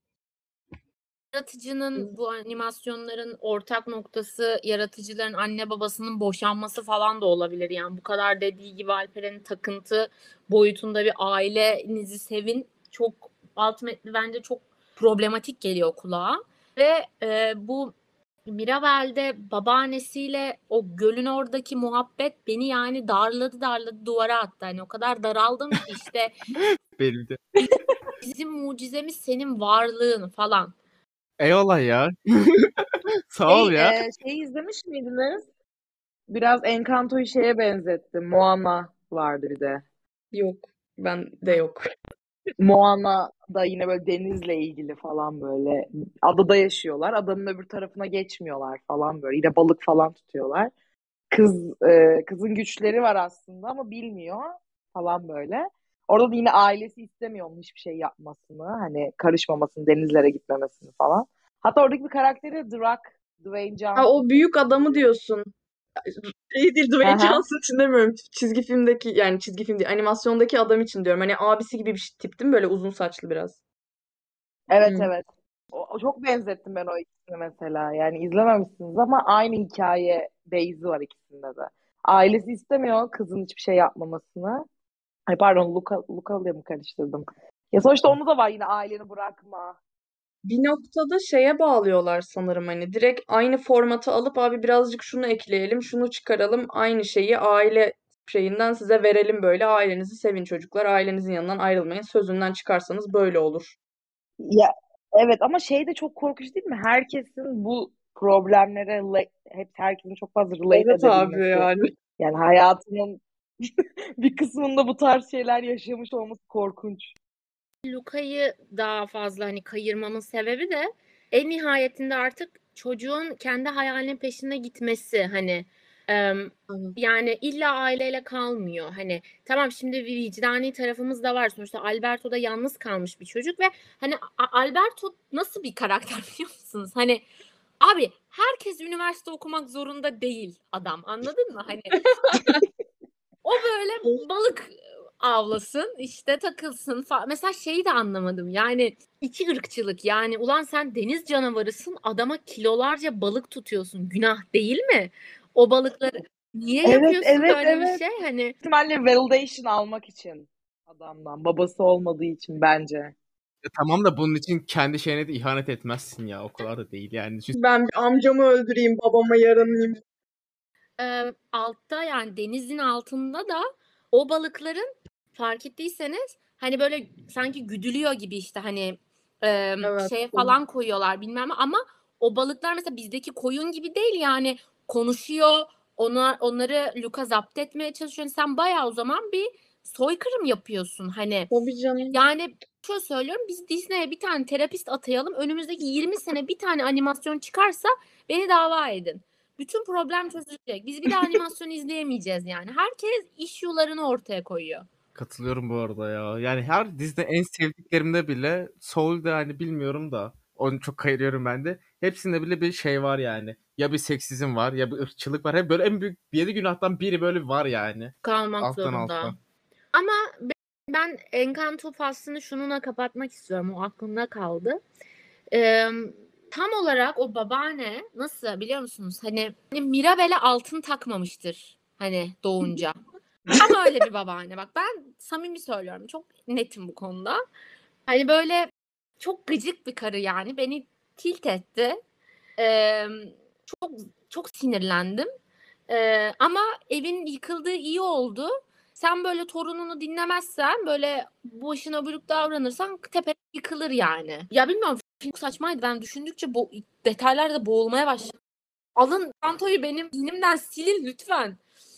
Speaker 2: Yaratıcının bu animasyonların ortak noktası yaratıcıların anne babasının boşanması falan da olabilir. Yani bu kadar dediği gibi Alperen'in takıntı boyutunda bir ailenizi sevin çok ultimately bence çok problematik geliyor kulağa. Ve e, bu Mirabel'de babaannesiyle o gölün oradaki muhabbet beni yani darladı darladı duvara attı. Hani o kadar daraldım ki işte
Speaker 1: Benim de.
Speaker 2: bizim mucizemiz senin varlığın falan.
Speaker 1: Eyvallah ya. Sağ ol
Speaker 3: Şey,
Speaker 1: ya.
Speaker 3: e, şeyi izlemiş miydiniz? Biraz Encanto'yu şeye benzettim. Moana vardı bir de.
Speaker 4: Yok ben de yok.
Speaker 3: Moana da yine böyle denizle ilgili falan böyle. Adada yaşıyorlar. Adanın öbür tarafına geçmiyorlar falan böyle. Yine balık falan tutuyorlar. kız e, kızın güçleri var aslında ama bilmiyor falan böyle. Orada da yine ailesi istemiyor onun hiçbir şey yapmasını. Hani karışmamasını, denizlere gitmemesini falan. Hatta oradaki bir karakteri Drak, Dwayne
Speaker 4: Ha, o
Speaker 3: Johnson
Speaker 4: büyük
Speaker 3: çok
Speaker 4: adamı
Speaker 3: iyi.
Speaker 4: diyorsun. Şey değil, Dwayne
Speaker 3: Aha.
Speaker 4: Johnson için demiyorum. Çizgi filmdeki, yani çizgi film değil, animasyondaki adam için diyorum. Hani abisi gibi bir şey- tip değil mi? Böyle uzun saçlı biraz.
Speaker 3: Evet
Speaker 4: Hı.
Speaker 3: evet. O, o çok benzettim ben o ikisini mesela. Yani izlememişsiniz ama aynı hikaye base'i var ikisinde de. Ailesi istemiyor kızın hiçbir şey yapmamasını. Ay pardon Luca, Luca'yla mı karıştırdım? Ya sonuçta onu da var yine aileni bırakma.
Speaker 4: Bir noktada şeye bağlıyorlar sanırım, hani direkt aynı formatı alıp abi birazcık şunu ekleyelim, şunu çıkaralım, aynı şeyi aile şeyinden size verelim böyle. Ailenizi sevin çocuklar, ailenizin yanından ayrılmayın. Sözünden çıkarsanız böyle olur.
Speaker 3: Ya evet ama şey de çok korkunç değil mi? Herkesin bu problemlere la- hep herkesin çok fazla relate
Speaker 4: Evet abi
Speaker 3: edebilmesi.
Speaker 4: yani.
Speaker 3: Yani hayatının bir kısmında bu tarz şeyler yaşamış olması korkunç.
Speaker 2: Luca'yı daha fazla hani kayırmamın sebebi de en nihayetinde artık çocuğun kendi hayalinin peşine gitmesi hani em,
Speaker 4: Hı.
Speaker 2: yani illa aileyle kalmıyor. Hani tamam şimdi bir vicdani tarafımız da var. Sonuçta Alberto da yalnız kalmış bir çocuk ve hani A- Alberto nasıl bir karakter biliyor musunuz? Hani abi herkes üniversite okumak zorunda değil adam. Anladın mı? Hani o böyle balık avlasın, işte takılsın falan. Mesela şeyi de anlamadım. Yani iki ırkçılık. Yani ulan sen deniz canavarısın, adama kilolarca balık tutuyorsun. Günah değil mi? O balıkları niye
Speaker 3: Evet
Speaker 2: yapıyorsun
Speaker 3: evet
Speaker 2: böyle bir
Speaker 3: evet.
Speaker 2: şey? Hani
Speaker 3: İhtimalle validation almak için adamdan. Babası olmadığı için bence.
Speaker 1: Ya tamam da bunun için kendi şeyine de ihanet etmezsin ya. O kadar da değil yani. Düşün-
Speaker 4: Ben bir amcamı öldüreyim, babama yaranayım.
Speaker 2: e, altta yani denizin altında da o balıkların fark ettiyseniz hani böyle sanki güdülüyor gibi işte hani e,
Speaker 4: Evet.
Speaker 2: şeye falan koyuyorlar bilmem ne ama o balıklar mesela bizdeki koyun gibi değil yani konuşuyor ona, onları Luka zapt etmeye çalışıyor. Yani sen bayağı o zaman bir soykırım yapıyorsun hani
Speaker 4: Tabii canım.
Speaker 2: yani şöyle söylüyorum biz Disney'e bir tane terapist atayalım önümüzdeki yirmi sene bir tane animasyon çıkarsa beni dava edin. Bütün problem çözülecek. Biz bir de animasyon izleyemeyeceğiz yani. Herkes issue'larını ortaya koyuyor.
Speaker 1: Katılıyorum bu arada ya. Yani her dizide en sevdiklerimde bile Soul'de hani bilmiyorum da onu çok kayırıyorum ben de. Hepsinde bile bir şey var yani. Ya bir seksizm var ya bir ırkçılık var. Hep böyle en büyük yedi günahtan biri böyle var yani.
Speaker 2: Kalmak
Speaker 1: Alttan
Speaker 2: zorunda.
Speaker 1: alta.
Speaker 2: Ama ben Encanto faslını şununla kapatmak istiyorum. O aklımda kaldı. Ee, tam olarak o babaanne nasıl biliyor musunuz? Hani, hani Mirabel'e altın takmamıştır. Hani doğunca. Ama öyle bir babaanne. Bak ben samimi söylüyorum. Çok netim bu konuda. Hani böyle çok gıcık bir karı yani. Beni tilt etti. Ee, çok çok sinirlendim. Ee, ama evin yıkıldığı iyi oldu. Sen böyle torununu dinlemezsen böyle başına buyruk davranırsan tepe yıkılır yani. Ya bilmiyorum film çok saçmaydı. Ben düşündükçe bo- detaylarda boğulmaya başladım. Alın Santo'yu benim zihnimden silin lütfen.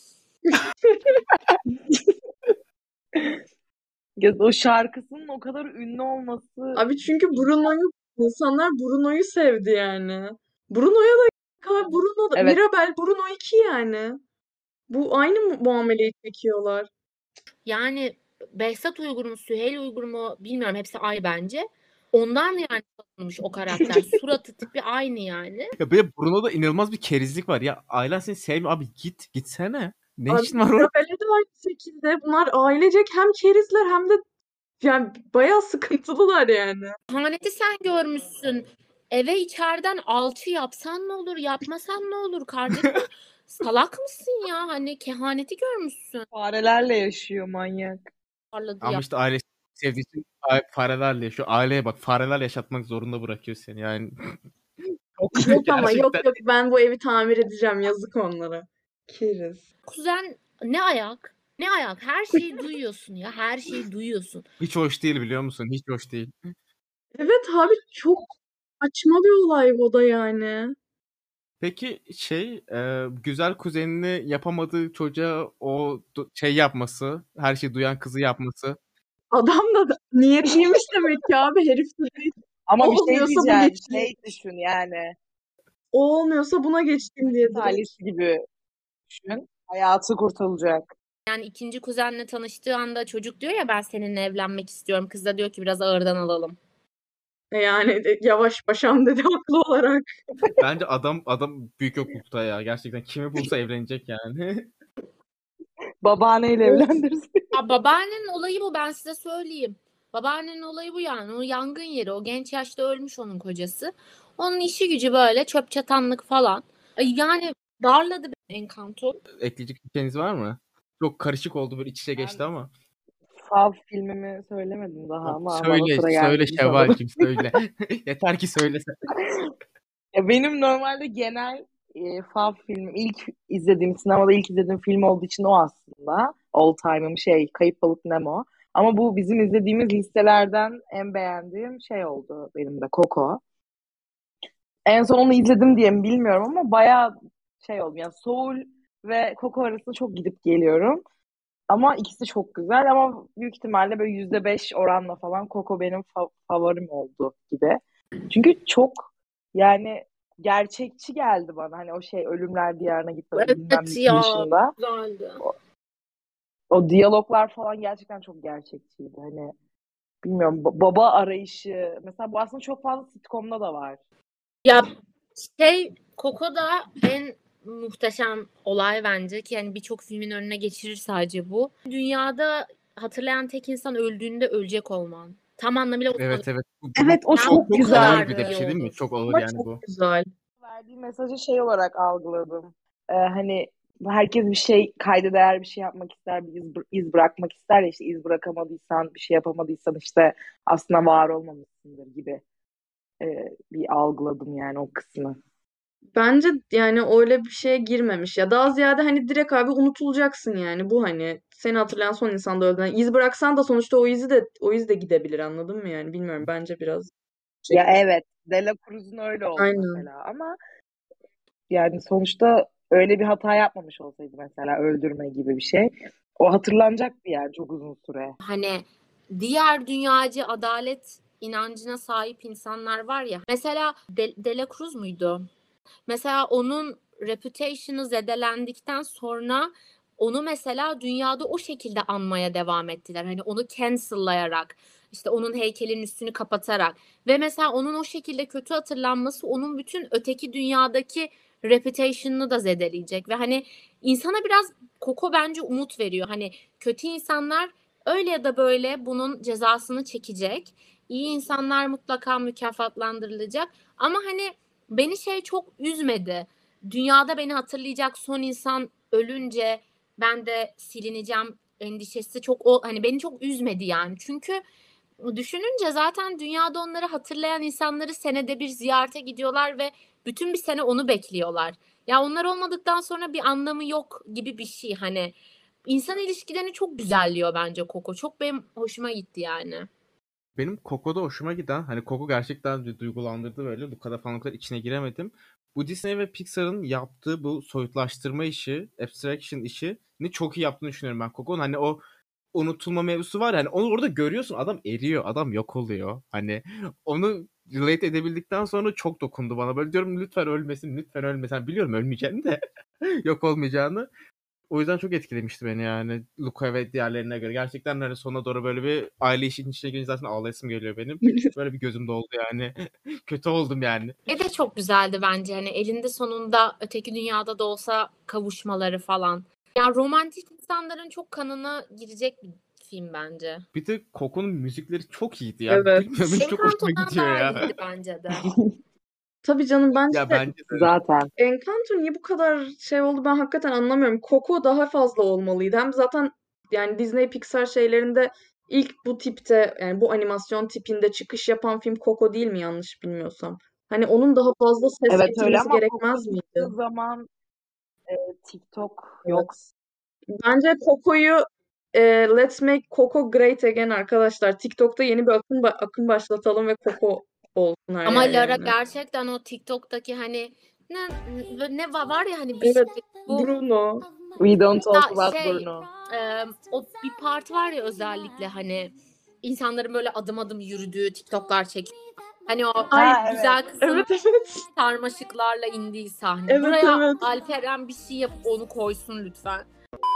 Speaker 3: Ya o şarkısının o kadar ünlü olması
Speaker 4: Abi çünkü Bruno'yu, insanlar Bruno'yu sevdi yani. Bruno'ya da abi Bruno da,
Speaker 3: evet
Speaker 4: Mirabel Bruno iki yani. Bu aynı mu- muameleyi çekiyorlar.
Speaker 2: Yani Behzat Uygur mu, Süheyl Uygur mu bilmiyorum. Hepsi ay bence. Ondan yani tanınmış o karakter. Suratı tipi aynı yani.
Speaker 1: Ya böyle Bruno'da inanılmaz bir kerizlik var. Ya ailen seni sevmiyor. Abi git. Gitsene. Ne
Speaker 4: Abi
Speaker 1: işin var orada?
Speaker 4: Mirabel'e de aynı şekilde. Bunlar ailecek hem kerizler hem de yani bayağı sıkıntılılar yani.
Speaker 2: İhaneti sen görmüşsün. Eve içeriden alçı yapsan ne olur, yapmasan ne olur kardeşim? Salak mısın ya? Hani kehaneti görmüşsün.
Speaker 3: farelerle yaşıyor manyak.
Speaker 2: Parladı
Speaker 1: Ama
Speaker 2: ya.
Speaker 1: işte ailesi sevdiği için a- farelerle yaşıyor. Aileye bak fareler yaşatmak zorunda bırakıyor seni yani. Çok
Speaker 4: Yok ama yok
Speaker 1: gerçekten.
Speaker 4: yok, ben bu evi tamir edeceğim, yazık onlara. Keriz.
Speaker 2: Kuzen ne ayak? Ne ayak? Her şeyi duyuyorsun ya. Her şeyi duyuyorsun.
Speaker 1: Hiç hoş değil biliyor musun? Hiç hoş değil.
Speaker 4: Evet abi, çok saçma bir olay bu da yani.
Speaker 1: Peki şey e, güzel kuzenini yapamadığı çocuğa o du- şey yapması, her şeyi duyan kızı yapması.
Speaker 4: Adam da niyetliymiş demek ki abi, herif de
Speaker 3: Ama bir şey
Speaker 4: olmuyorsa bu
Speaker 3: diyeceğim.
Speaker 4: geçeyim.
Speaker 3: Şey düşün yani.
Speaker 4: O olmuyorsa buna geçeyim diye direkt.
Speaker 3: Talihsiz gibi düşün. Hayatı kurtulacak.
Speaker 2: Yani ikinci kuzenle tanıştığı anda çocuk diyor ya ben seninle evlenmek istiyorum. Kız da diyor ki biraz ağırdan alalım.
Speaker 4: E Yani de- yavaş paşam dedi haklı olarak.
Speaker 1: Bence adam adam büyük yoklukta ya. Gerçekten kimi bulsa evlenecek yani.
Speaker 3: Babaanneyle
Speaker 2: Of.
Speaker 3: evlendirsin.
Speaker 2: Ya babaannenin olayı bu, ben size söyleyeyim. Babaannenin olayı bu yani. O yangın yeri. O genç yaşta ölmüş onun kocası. Onun işi gücü böyle çöp çatanlık falan. Ay Yani darladı beni Encanto.
Speaker 1: Ekleyecek bir şeyiniz var mı? Çok karışık oldu, böyle iç içe geçti
Speaker 3: Ben
Speaker 1: ama.
Speaker 3: Fav filmimi söylemedim daha ama bana
Speaker 1: Söyle,
Speaker 3: sıra
Speaker 1: söyle
Speaker 3: geldi sanırım.
Speaker 1: Şevval'cim söyle. Yeter ki söylese.
Speaker 3: Ya benim normalde genel e, fav filmim, ilk izlediğim, sinemada ilk izlediğim film olduğu için o aslında. All time'ım şey, Kayıp Balık Nemo. Ama bu bizim izlediğimiz listelerden en beğendiğim şey oldu benim de, Coco. En son onu izledim diye mi bilmiyorum ama bayağı şey oldu. Yani Soul ve Coco arasında çok gidip geliyorum. Ama ikisi çok güzel ama büyük ihtimalle böyle yüzde beş oranla falan Coco benim fa- favorim oldu gibi. Çünkü çok yani gerçekçi geldi bana. Hani o şey Ölümler Diyarına gitmedi bilmem
Speaker 2: Evet
Speaker 3: ne
Speaker 2: ya.
Speaker 3: dışında.
Speaker 2: Güzeldi.
Speaker 3: O, o diyaloglar falan gerçekten çok gerçekçiydi. Hani bilmiyorum ba- baba arayışı. Mesela bu aslında çok fazla sitcom'da da var.
Speaker 2: Ya şey Coco'da en muhteşem olay bence ki yani birçok filmin önüne geçirir sadece bu. Dünyada hatırlayan tek insan öldüğünde ölecek olman. Tam anlamıyla o
Speaker 1: Evet evet. Bu, bu
Speaker 3: Evet o
Speaker 2: Yani
Speaker 3: çok
Speaker 1: çok çok ağır
Speaker 3: güzeldi.
Speaker 1: bir de bir şey değil mi?
Speaker 2: olur.
Speaker 1: Çok ağır
Speaker 4: Ama
Speaker 1: yani
Speaker 4: çok
Speaker 1: bu.
Speaker 4: güzel.
Speaker 3: Verdiği mesajı şey olarak algıladım. Ee, hani herkes bir şey kayda değer bir şey yapmak ister, bir iz, iz bırakmak ister ya, işte iz bırakamadıysan, bir şey yapamadıysan işte aslında var olmamışsındır gibi e, bir algıladım yani o kısmı.
Speaker 4: Bence yani öyle bir şeye girmemiş ya. Daha ziyade hani direkt abi unutulacaksın yani. Bu hani seni hatırlayan son insan da öldü. Yani iz bıraksan da sonuçta o izi de o iz de gidebilir, anladın mı yani? Bilmiyorum, bence biraz şey.
Speaker 3: Ya evet, De La Cruz'un öyle oldu
Speaker 4: Aynen.
Speaker 3: mesela ama yani sonuçta öyle bir hata yapmamış olsaydı mesela öldürme gibi bir şey, o hatırlanacak bir yer çok uzun süre.
Speaker 2: Hani diğer dünyacı adalet inancına sahip insanlar var ya. Mesela De, De La Cruz muydu? Mesela onun reputation'ı zedelendikten sonra onu mesela dünyada o şekilde anmaya devam ettiler. Hani onu cancel'layarak, işte onun heykelinin üstünü kapatarak ve mesela onun o şekilde kötü hatırlanması onun bütün öteki dünyadaki reputation'ını da zedeleyecek ve hani insana biraz Coco bence umut veriyor. Hani kötü insanlar öyle ya da böyle bunun cezasını çekecek. İyi insanlar mutlaka mükafatlandırılacak. Ama hani beni şey çok üzmedi. Dünyada beni hatırlayacak son insan ölünce ben de silineceğim endişesi çok o hani beni çok üzmedi yani. Çünkü düşününce zaten dünyada onları hatırlayan insanları senede bir ziyarete gidiyorlar ve bütün bir sene onu bekliyorlar. Ya onlar olmadıktan sonra bir anlamı yok gibi bir şey hani. İnsan ilişkilerini çok güzelliyor bence Coco. Çok benim hoşuma gitti yani.
Speaker 1: Benim Coco'da hoşuma giden, hani Coco gerçekten bir duygulandırdı böyle. Luca'da falan o kadar içine giremedim. Bu Disney ve Pixar'ın yaptığı bu soyutlaştırma işi, abstraction işini çok iyi yaptığını düşünüyorum ben Coco'nun. Hani o unutulma mevzusu var ya, hani onu orada görüyorsun, adam eriyor, adam yok oluyor. Hani onu relate edebildikten sonra çok dokundu bana. Böyle diyorum lütfen ölmesin, lütfen ölmesin. Hani biliyorum ölmeyeceğini de yok olmayacağını. O yüzden çok etkilemişti beni yani Luca ve diğerlerine göre. Gerçekten hani sonuna doğru böyle bir aile işinin içine girince zaten ağlayasım geliyor benim. Böyle bir gözüm doldu yani. Kötü oldum yani.
Speaker 2: E de çok güzeldi bence hani elinde sonunda öteki dünyada da olsa kavuşmaları falan. Ya romantik insanların çok kanına girecek bir film bence.
Speaker 1: Bir de Coco'nun müzikleri çok iyiydi ya.
Speaker 4: Evet.
Speaker 1: Bilmiyorum benim çok hoşuma
Speaker 2: Encanto'dan
Speaker 1: gidiyor
Speaker 2: daha
Speaker 1: ya.
Speaker 2: iyiydi bence de.
Speaker 4: Tabii canım, bence
Speaker 1: Ya
Speaker 4: de
Speaker 1: bence de.
Speaker 3: Zaten.
Speaker 4: Encanto niye bu kadar şey oldu ben hakikaten anlamıyorum. Coco daha fazla olmalıydı. Hem zaten yani Disney Pixar şeylerinde ilk bu tipte, yani bu animasyon tipinde çıkış yapan film Coco değil mi, yanlış bilmiyorsam? Hani onun daha fazla ses
Speaker 3: Evet öyle
Speaker 4: getirmesi
Speaker 3: ama Coco
Speaker 4: gerekmez miydi?
Speaker 3: çıktığı zaman e, TikTok
Speaker 4: Evet.
Speaker 3: yok.
Speaker 4: Bence Coco'yu e, Let's Make Coco Great Again arkadaşlar. TikTok'ta yeni bir akım, ba- akım başlatalım ve Coco olsun her
Speaker 2: Ama
Speaker 4: yer
Speaker 2: Lara
Speaker 4: yani.
Speaker 2: gerçekten o TikTok'taki hani ne ne va- var ya hani bir
Speaker 4: Evet,
Speaker 2: şey bu
Speaker 4: Bruno.
Speaker 3: We don't talk
Speaker 2: da
Speaker 3: about
Speaker 2: şey
Speaker 3: Bruno.
Speaker 2: e, o bir part var ya özellikle hani insanların böyle adım adım yürüdüğü TikTok'lar çek Hani o
Speaker 4: Ay,
Speaker 3: Ha
Speaker 2: güzel
Speaker 3: evet.
Speaker 2: kızın
Speaker 4: evet evet.
Speaker 2: sarmaşıklarla indiği sahne.
Speaker 4: Evet
Speaker 2: Buraya
Speaker 4: evet.
Speaker 2: Alperen bir şey yapıp onu koysun lütfen.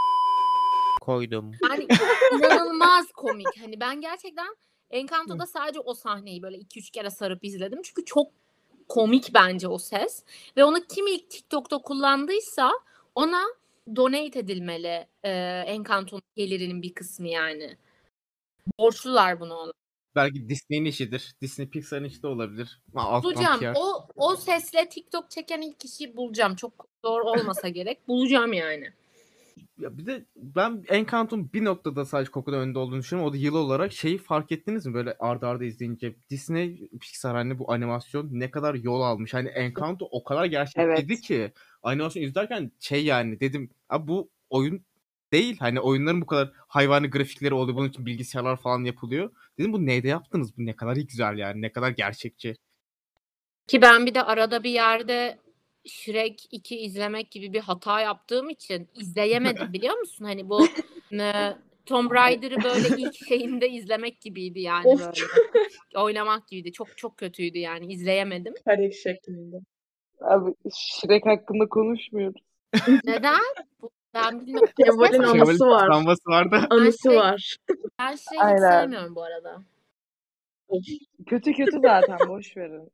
Speaker 1: Koydum.
Speaker 2: Yani inanılmaz komik. Hani ben gerçekten Encanto'da sadece o sahneyi böyle iki üç kere sarıp izledim. Çünkü çok komik bence o ses. Ve onu kim ilk TikTok'ta kullandıysa ona donate edilmeli e, Encanto'nun gelirinin bir kısmı yani. Borçlular bunu ona.
Speaker 1: Belki Disney'in işidir. Disney Pixar'ın işi de olabilir. Ha, alttan
Speaker 2: Bulacağım.
Speaker 1: P R.
Speaker 2: O o sesle TikTok çeken ilk kişiyi bulacağım. Çok zor olmasa gerek. Bulacağım yani.
Speaker 1: Ya bir de ben Encanto'nun bir noktada sadece Coco'da önde olduğunu düşünüyorum. O da yıl olarak şeyi fark ettiniz mi böyle arda arda izleyince Disney Pixar hani bu animasyon ne kadar yol almış. Hani Encanto o kadar gerçekçiydi
Speaker 3: Evet.
Speaker 1: ki animasyon izlerken şey yani dedim abi bu oyun değil. Hani oyunların bu kadar hayvani grafikleri oluyor. Bunun için bilgisayarlar falan yapılıyor. Dedim bu neyde yaptınız? Bu ne kadar güzel yani. Ne kadar gerçekçi.
Speaker 2: Ki ben bir de arada bir yerde Shrek iki izlemek gibi bir hata yaptığım için izleyemedim biliyor musun? Hani bu e, Tomb Raider'ı böyle ilk şeyinde izlemek gibiydi yani
Speaker 4: Of
Speaker 2: böyle. Oynamak gibiydi. Çok çok kötüydü yani izleyemedim.
Speaker 4: kare şeklinde.
Speaker 3: Abi Shrek hakkında konuşmuyoruz.
Speaker 2: Neden? Bu, ben bilmiyorum.
Speaker 4: Kemal'in
Speaker 2: Mesela
Speaker 1: Kemal'in
Speaker 4: anısı var.
Speaker 1: kutlanması vardı.
Speaker 2: ben
Speaker 4: Anısı
Speaker 2: Shrek,
Speaker 4: var.
Speaker 2: ben Shrek'i hiç
Speaker 3: Aynen.
Speaker 2: sevmiyorum bu arada.
Speaker 4: Of.
Speaker 3: Kötü kötü zaten boş verin.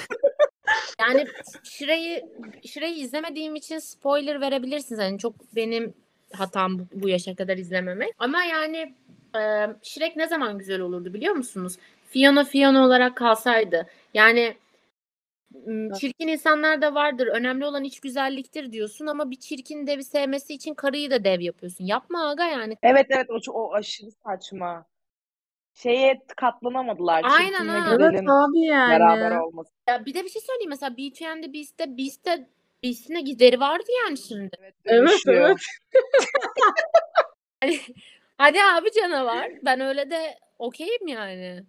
Speaker 2: Yani Shrek'i Shrek'i izlemediğim için spoiler verebilirsiniz. Hani çok benim hatam bu, bu yaşa kadar izlememek. Ama yani e, Shrek ne zaman güzel olurdu biliyor musunuz? Fiona Fiona olarak kalsaydı. Yani m, çirkin insanlar da vardır. Önemli olan iç güzelliktir diyorsun ama bir çirkin devi sevmesi için karıyı da dev yapıyorsun. Yapma aga yani.
Speaker 3: Evet evet o, o aşırı saçma. Şeye katlanamadılar.
Speaker 2: Aynen
Speaker 3: Çirkinle
Speaker 2: ha.
Speaker 4: Evet
Speaker 3: güzelin
Speaker 4: abi
Speaker 3: beraber
Speaker 4: yani.
Speaker 3: olması.
Speaker 2: Ya bir de bir şey söyleyeyim mesela Beauty and the Beast'te Beast'te Beast'in de gideri vardı yani şimdi.
Speaker 3: Evet
Speaker 4: Evet
Speaker 3: dönüşüyor.
Speaker 4: evet.
Speaker 2: Hani, hadi abi canavar. Ben öyle de okeyim yani.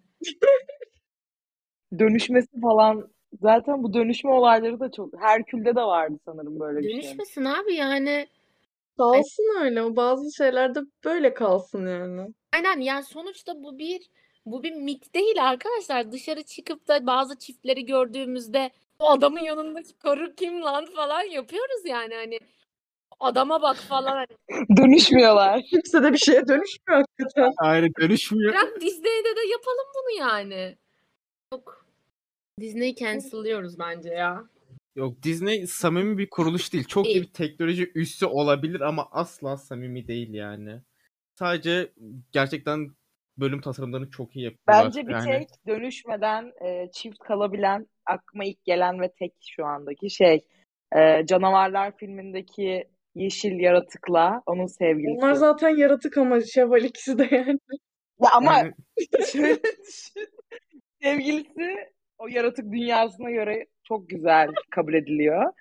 Speaker 3: Dönüşmesi falan. Zaten bu dönüşme olayları da çok. Herkül'de de vardı sanırım böyle bir şey.
Speaker 2: Dönüşmesin abi yani.
Speaker 4: Kalsın öyle. O bazı şeylerde böyle kalsın yani.
Speaker 2: Aynen yani sonuçta bu bir bu bir mit değil arkadaşlar. Dışarı çıkıp da bazı çiftleri gördüğümüzde o adamın yanındaki karı kim lan falan yapıyoruz yani hani adama bak falan. Hani.
Speaker 3: Dönüşmüyorlar.
Speaker 4: Kimse de bir şeye dönüşmüyor hakikaten.
Speaker 1: Aynen dönüşmüyor.
Speaker 2: Bırak Disney'de de yapalım bunu yani. Yok. Disney'i cancel'lıyoruz bence ya.
Speaker 1: Yok Disney samimi bir kuruluş değil. Çok iyi
Speaker 2: Değil.
Speaker 1: bir teknoloji üssü olabilir ama asla samimi değil yani. Sadece gerçekten bölüm tasarımlarını çok iyi yapıyorlar.
Speaker 3: Bence bir
Speaker 1: Yani
Speaker 3: tek dönüşmeden e, çift kalabilen aklıma ilk gelen ve tek şu andaki şey e, Canavarlar filmindeki yeşil yaratıkla onun sevgilisi.
Speaker 4: Onlar zaten yaratık ama Şevval ikisi de yani.
Speaker 3: Ya ama
Speaker 1: yani
Speaker 3: şöyle düşün. Sevgilisi o yaratık dünyasına göre çok güzel kabul ediliyor.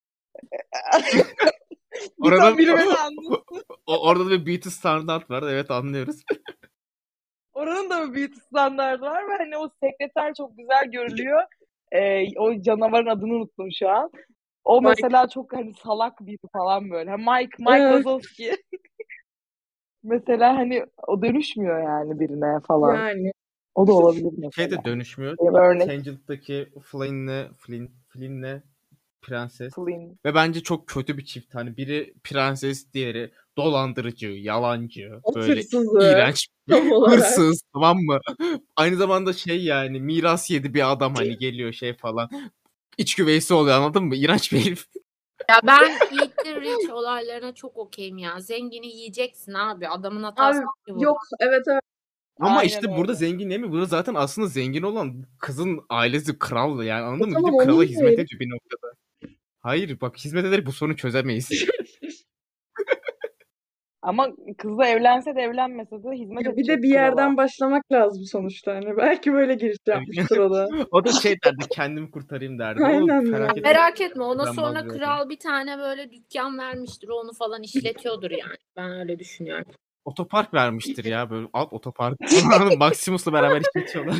Speaker 3: Bir
Speaker 1: orada
Speaker 3: ton biri beni anlıyor.
Speaker 1: o- orada da bir beauty standart var. Evet anlıyoruz.
Speaker 3: Oranın da bir beauty standartı var ve hani o sekreter çok güzel görülüyor. Ee, o canavarın adını unuttum şu an. O
Speaker 4: Mike.
Speaker 3: mesela çok hani salak biri falan böyle. Ha, Mike, Mike
Speaker 4: Evet.
Speaker 3: Wazowski. Mesela hani o dönüşmüyor yani birine falan.
Speaker 4: Yani.
Speaker 3: O da olabilir
Speaker 1: Şey
Speaker 3: mesela.
Speaker 1: de dönüşmüyor.
Speaker 3: Benim örnek
Speaker 1: Tangled Flynn'le Flynn, Flynn'le Prenses.
Speaker 3: Flynn.
Speaker 1: Ve bence çok kötü bir çift. Hani biri prenses, diğeri dolandırıcı, yalancı,
Speaker 4: O
Speaker 1: böyle
Speaker 4: hırsızı
Speaker 1: iğrenç,
Speaker 4: tam olarak.
Speaker 1: hırsız, tamam mı? Aynı zamanda şey yani miras yedi bir adam hani geliyor şey falan. İç güveysi oluyor anladın mı? İğrenç bir herif.
Speaker 2: Ya ben Eat the Rich olaylarına çok okeyim ya. Zengini yiyeceksin abi. Adamın hatası
Speaker 4: Abi
Speaker 2: değil bu.
Speaker 4: yok evet evet.
Speaker 1: Ama
Speaker 3: Aynen
Speaker 1: işte burada
Speaker 3: öyle.
Speaker 1: zengin değil mi? Burada zaten aslında zengin olan kızın ailesi kral yani anladın
Speaker 4: E
Speaker 1: mı?
Speaker 4: tamam
Speaker 1: Gidip krala
Speaker 4: onun
Speaker 1: hizmet
Speaker 4: değil.
Speaker 1: ediyor bir noktada. Hayır bak hizmet ederek bu sorunu çözemeyiz.
Speaker 3: Ama kızla evlense de evlenmese de hizmet
Speaker 4: Ya bir de
Speaker 3: edecek
Speaker 4: bir
Speaker 3: krala.
Speaker 4: yerden başlamak lazım sonuçta. Hani belki böyle giriş yapmıştır o da.
Speaker 1: O da şey derdi kendimi kurtarayım derdi. O
Speaker 4: Aynen
Speaker 1: felaket
Speaker 4: yani.
Speaker 2: Merak etme ona
Speaker 1: Ben
Speaker 2: sonra
Speaker 1: vazgeçtim.
Speaker 2: kral bir tane böyle dükkan vermiştir. Onu falan işletiyordur yani. Ben öyle düşünüyorum.
Speaker 1: Otopark vermiştir ya böyle alt otopark. Maximus'la beraber işletiyorlar.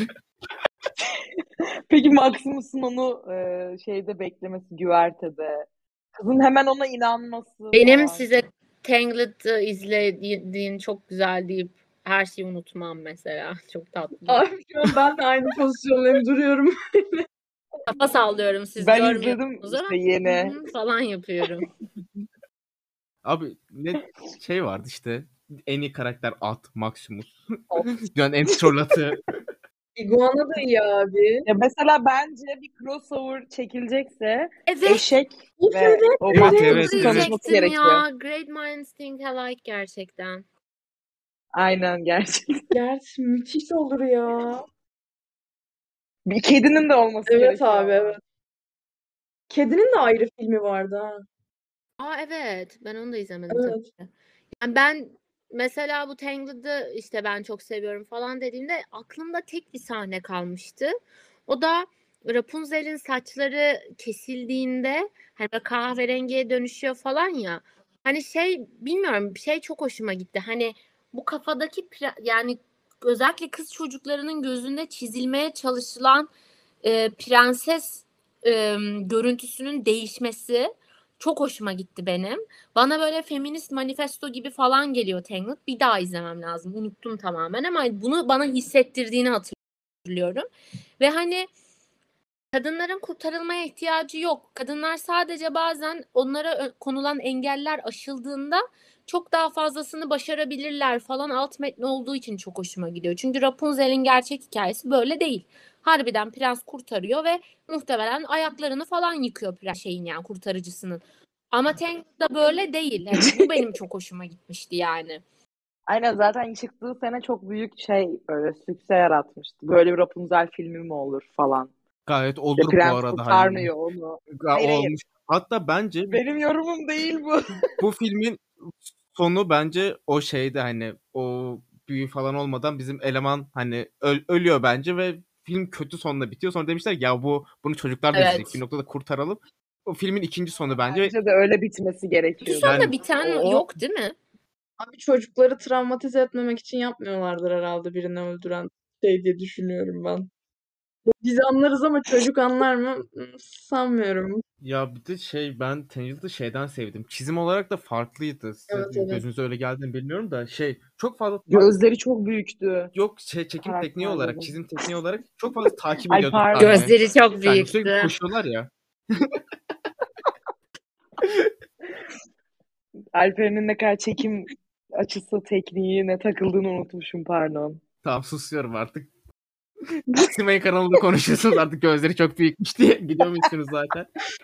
Speaker 3: Peki Maximus'un onu e, şeyde beklemesi, güvertede. Kızın hemen ona inanması
Speaker 2: Benim
Speaker 3: falan.
Speaker 2: size Tangled'ı izlediğin çok güzel deyip her şeyi unutmam mesela. Çok tatlı.
Speaker 4: Abi şu an ben de aynı pozisyondayım, duruyorum.
Speaker 2: Kafa sallıyorum, siz
Speaker 3: Ben izledim
Speaker 2: görmüyorsunuz ama
Speaker 3: işte yeni.
Speaker 2: hı hı falan yapıyorum.
Speaker 1: Abi ne şey vardı işte. En iyi karakter at, Maximus. Dünyanın en troll atı.
Speaker 4: Iguana da iyi abi.
Speaker 3: Ya mesela bence bir crossover çekilecekse
Speaker 2: Evet.
Speaker 3: eşek
Speaker 4: Of,
Speaker 3: ve
Speaker 4: evet,
Speaker 3: o
Speaker 1: Evet,
Speaker 3: Maximus'un
Speaker 1: evet, evet.
Speaker 3: tanışması
Speaker 2: Diyecektim
Speaker 3: gerekiyor.
Speaker 2: ya. Great minds think alike gerçekten.
Speaker 3: Aynen gerçekten.
Speaker 4: Gerçi müthiş olur ya.
Speaker 3: Bir kedinin de olması
Speaker 4: Evet
Speaker 3: gerekiyor
Speaker 4: abi,
Speaker 3: ama.
Speaker 4: evet. Kedinin de ayrı filmi vardı ha.
Speaker 2: Aa evet. Ben onu da izlemedim
Speaker 4: Evet.
Speaker 2: tabii ki. Yani ben mesela bu Tangled'ı işte ben çok seviyorum falan dediğimde aklımda tek bir sahne kalmıştı. O da Rapunzel'in saçları kesildiğinde hani böyle kahverengiye dönüşüyor falan ya. Hani şey bilmiyorum şey çok hoşuma gitti. Hani bu kafadaki pre- yani özellikle kız çocuklarının gözünde çizilmeye çalışılan e, prenses e, görüntüsünün değişmesi çok hoşuma gitti benim. Bana böyle feminist manifesto gibi falan geliyor Tangled. Bir daha izlemem lazım. Unuttum tamamen ama bunu bana hissettirdiğini hatırlıyorum. Ve hani kadınların kurtarılmaya ihtiyacı yok. Kadınlar sadece bazen onlara konulan engeller aşıldığında çok daha fazlasını başarabilirler falan alt metni olduğu için çok hoşuma gidiyor. Çünkü Rapunzel'in gerçek hikayesi böyle değil. Harbiden prens kurtarıyor ve muhtemelen ayaklarını falan yıkıyor prens şeyin yani kurtarıcısının. Ama Tangled'da böyle değil. Yani bu benim çok hoşuma gitmişti yani.
Speaker 3: Aynen zaten çıktığı sene çok büyük şey böyle sükse yaratmıştı. Böyle bir Rapunzel filmi mi olur falan.
Speaker 1: Gayet
Speaker 3: İşte
Speaker 1: olur bu
Speaker 3: prens
Speaker 1: arada hani.
Speaker 3: kurtarmıyor onu.
Speaker 1: Ga-
Speaker 3: Hayır hayır.
Speaker 1: Olmuş. Hatta bence
Speaker 3: Benim yorumum değil bu.
Speaker 1: bu filmin sonu bence o şeyde hani o büyü falan olmadan bizim eleman hani öl- ölüyor bence ve film kötü sonla bitiyor. Sonra demişler ya bu bunu çocuklar da izleyecek. Bir
Speaker 2: Evet.
Speaker 1: noktada kurtaralım. O filmin ikinci sonu bence.
Speaker 3: Bence de öyle bitmesi
Speaker 2: Bu
Speaker 3: gerekiyordu.
Speaker 2: sonunda
Speaker 1: Yani
Speaker 2: biten
Speaker 1: o, o
Speaker 2: yok değil mi?
Speaker 4: Abi çocukları travmatize etmemek için yapmıyorlardır herhalde birini öldüren şey diye düşünüyorum ben. Biz anlarız ama çocuk anlar mı? Hmm, Sanmıyorum.
Speaker 1: ya bir de şey ben Tangled'ı şeyden sevdim. Çizim olarak da farklıydı. Size
Speaker 4: Evet, evet.
Speaker 1: gözünüze öyle geldiğini bilmiyorum da şey çok fazla
Speaker 3: Gözleri çok büyüktü
Speaker 1: yok şey çekim tekniği olarak,
Speaker 3: karakterlerin.
Speaker 1: çizim tekniği olarak çok fazla takip
Speaker 3: Ay
Speaker 1: ediyorduk
Speaker 3: pardon.
Speaker 1: sahne.
Speaker 2: Gözleri çok
Speaker 1: Yani sürekli
Speaker 2: büyüktü.
Speaker 1: koşuyorlar ya.
Speaker 3: Alper'in ne kadar çekim açısı tekniğine takıldığını unutmuşum pardon.
Speaker 1: Tamam susuyorum artık. Simay kanalında konuşuyorsunuz artık gözleri çok büyükmüş diye gidiyormuşsunuz zaten.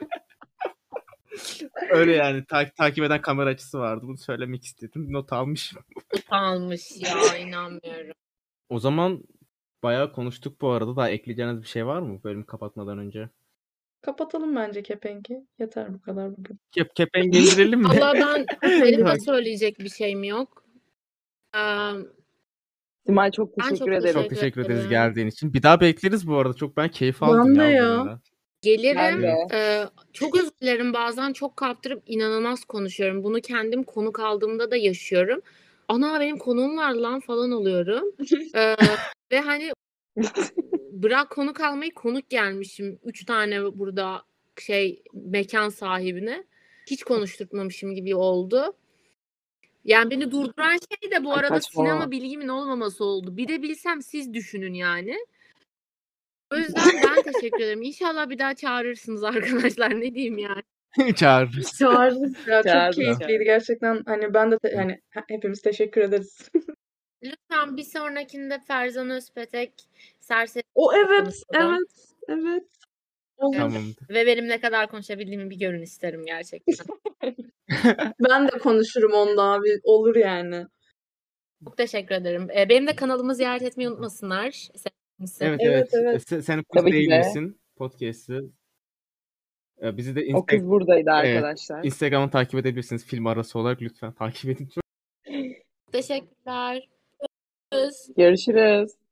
Speaker 1: Öyle yani ta- takip eden kamera açısı vardı. Bunu söylemek istedim. Not almışım.
Speaker 2: Utanmış ya inanmıyorum.
Speaker 1: O zaman bayağı konuştuk bu arada. Daha ekleyeceğiniz bir şey var mı bölümü kapatmadan önce?
Speaker 4: Kapatalım bence kepenki. Yeter bu kadar bugün.
Speaker 1: Kep kepengi indirelim mi?
Speaker 2: Valla ben benim de
Speaker 1: Bak,
Speaker 2: söyleyecek bir şeyim yok. Ee,
Speaker 3: Simay çok
Speaker 2: ben
Speaker 3: teşekkür
Speaker 2: çok
Speaker 3: ederim.
Speaker 1: çok
Speaker 2: teşekkür
Speaker 1: teşekkür ederiz
Speaker 2: ederim.
Speaker 1: geldiğin için. Bir daha bekleriz bu arada. Çok ben keyif aldım
Speaker 4: Ben de
Speaker 1: ya bu
Speaker 4: ya.
Speaker 1: bölümden.
Speaker 3: Ben
Speaker 2: Gelirim.
Speaker 3: de.
Speaker 2: Ee, çok özür dilerim. Bazen çok kaptırıp inanılmaz konuşuyorum. Bunu kendim konuk aldığımda da yaşıyorum. Ana benim konuğum var lan falan oluyorum. Ee, ve hani bırak konuk almayı konuk gelmişim. Üç tane burada şey mekan sahibine. Hiç konuşturtmamışım gibi oldu. Yani beni durduran şey de bu
Speaker 3: Ay
Speaker 2: arada
Speaker 3: saçmalama.
Speaker 2: sinema bilgimin olmaması oldu. Bir de bilsem siz düşünün yani. O yüzden ben teşekkür ederim. İnşallah bir daha çağırırsınız arkadaşlar. Ne diyeyim yani.
Speaker 1: Çağırırız.
Speaker 4: Çağırırız ya. Çok
Speaker 3: Çağırırız,
Speaker 4: keyifliydi
Speaker 3: çağırırız.
Speaker 4: gerçekten. Hani ben de te- hani he- hepimiz teşekkür ederiz.
Speaker 2: Lütfen bir sonrakinde Ferzan Özpetek serseri
Speaker 4: O evet,
Speaker 2: konuşalım.
Speaker 4: evet, evet. Olur.
Speaker 1: Tamamdır.
Speaker 2: Ve benim ne kadar konuşabildiğimi bir görün isterim gerçekten.
Speaker 4: Ben de konuşurum onda abi. Olur yani.
Speaker 2: Çok teşekkür ederim. Ee, benim de kanalımı ziyaret etmeyi unutmasınlar. Sevgilisi.
Speaker 1: Evet
Speaker 4: Evet,
Speaker 1: evet.
Speaker 4: evet.
Speaker 1: Sen, sen kız
Speaker 3: Tabii ki
Speaker 1: değil
Speaker 3: de.
Speaker 1: misin? Podcast'ı. Ee, Bizi de
Speaker 3: O
Speaker 1: Insta
Speaker 3: kız buradaydı
Speaker 1: evet,
Speaker 3: arkadaşlar.
Speaker 1: Instagram'ı takip edebilirsiniz. Film arası olarak lütfen takip edin.
Speaker 2: Teşekkürler. Görüşürüz.
Speaker 3: Görüşürüz.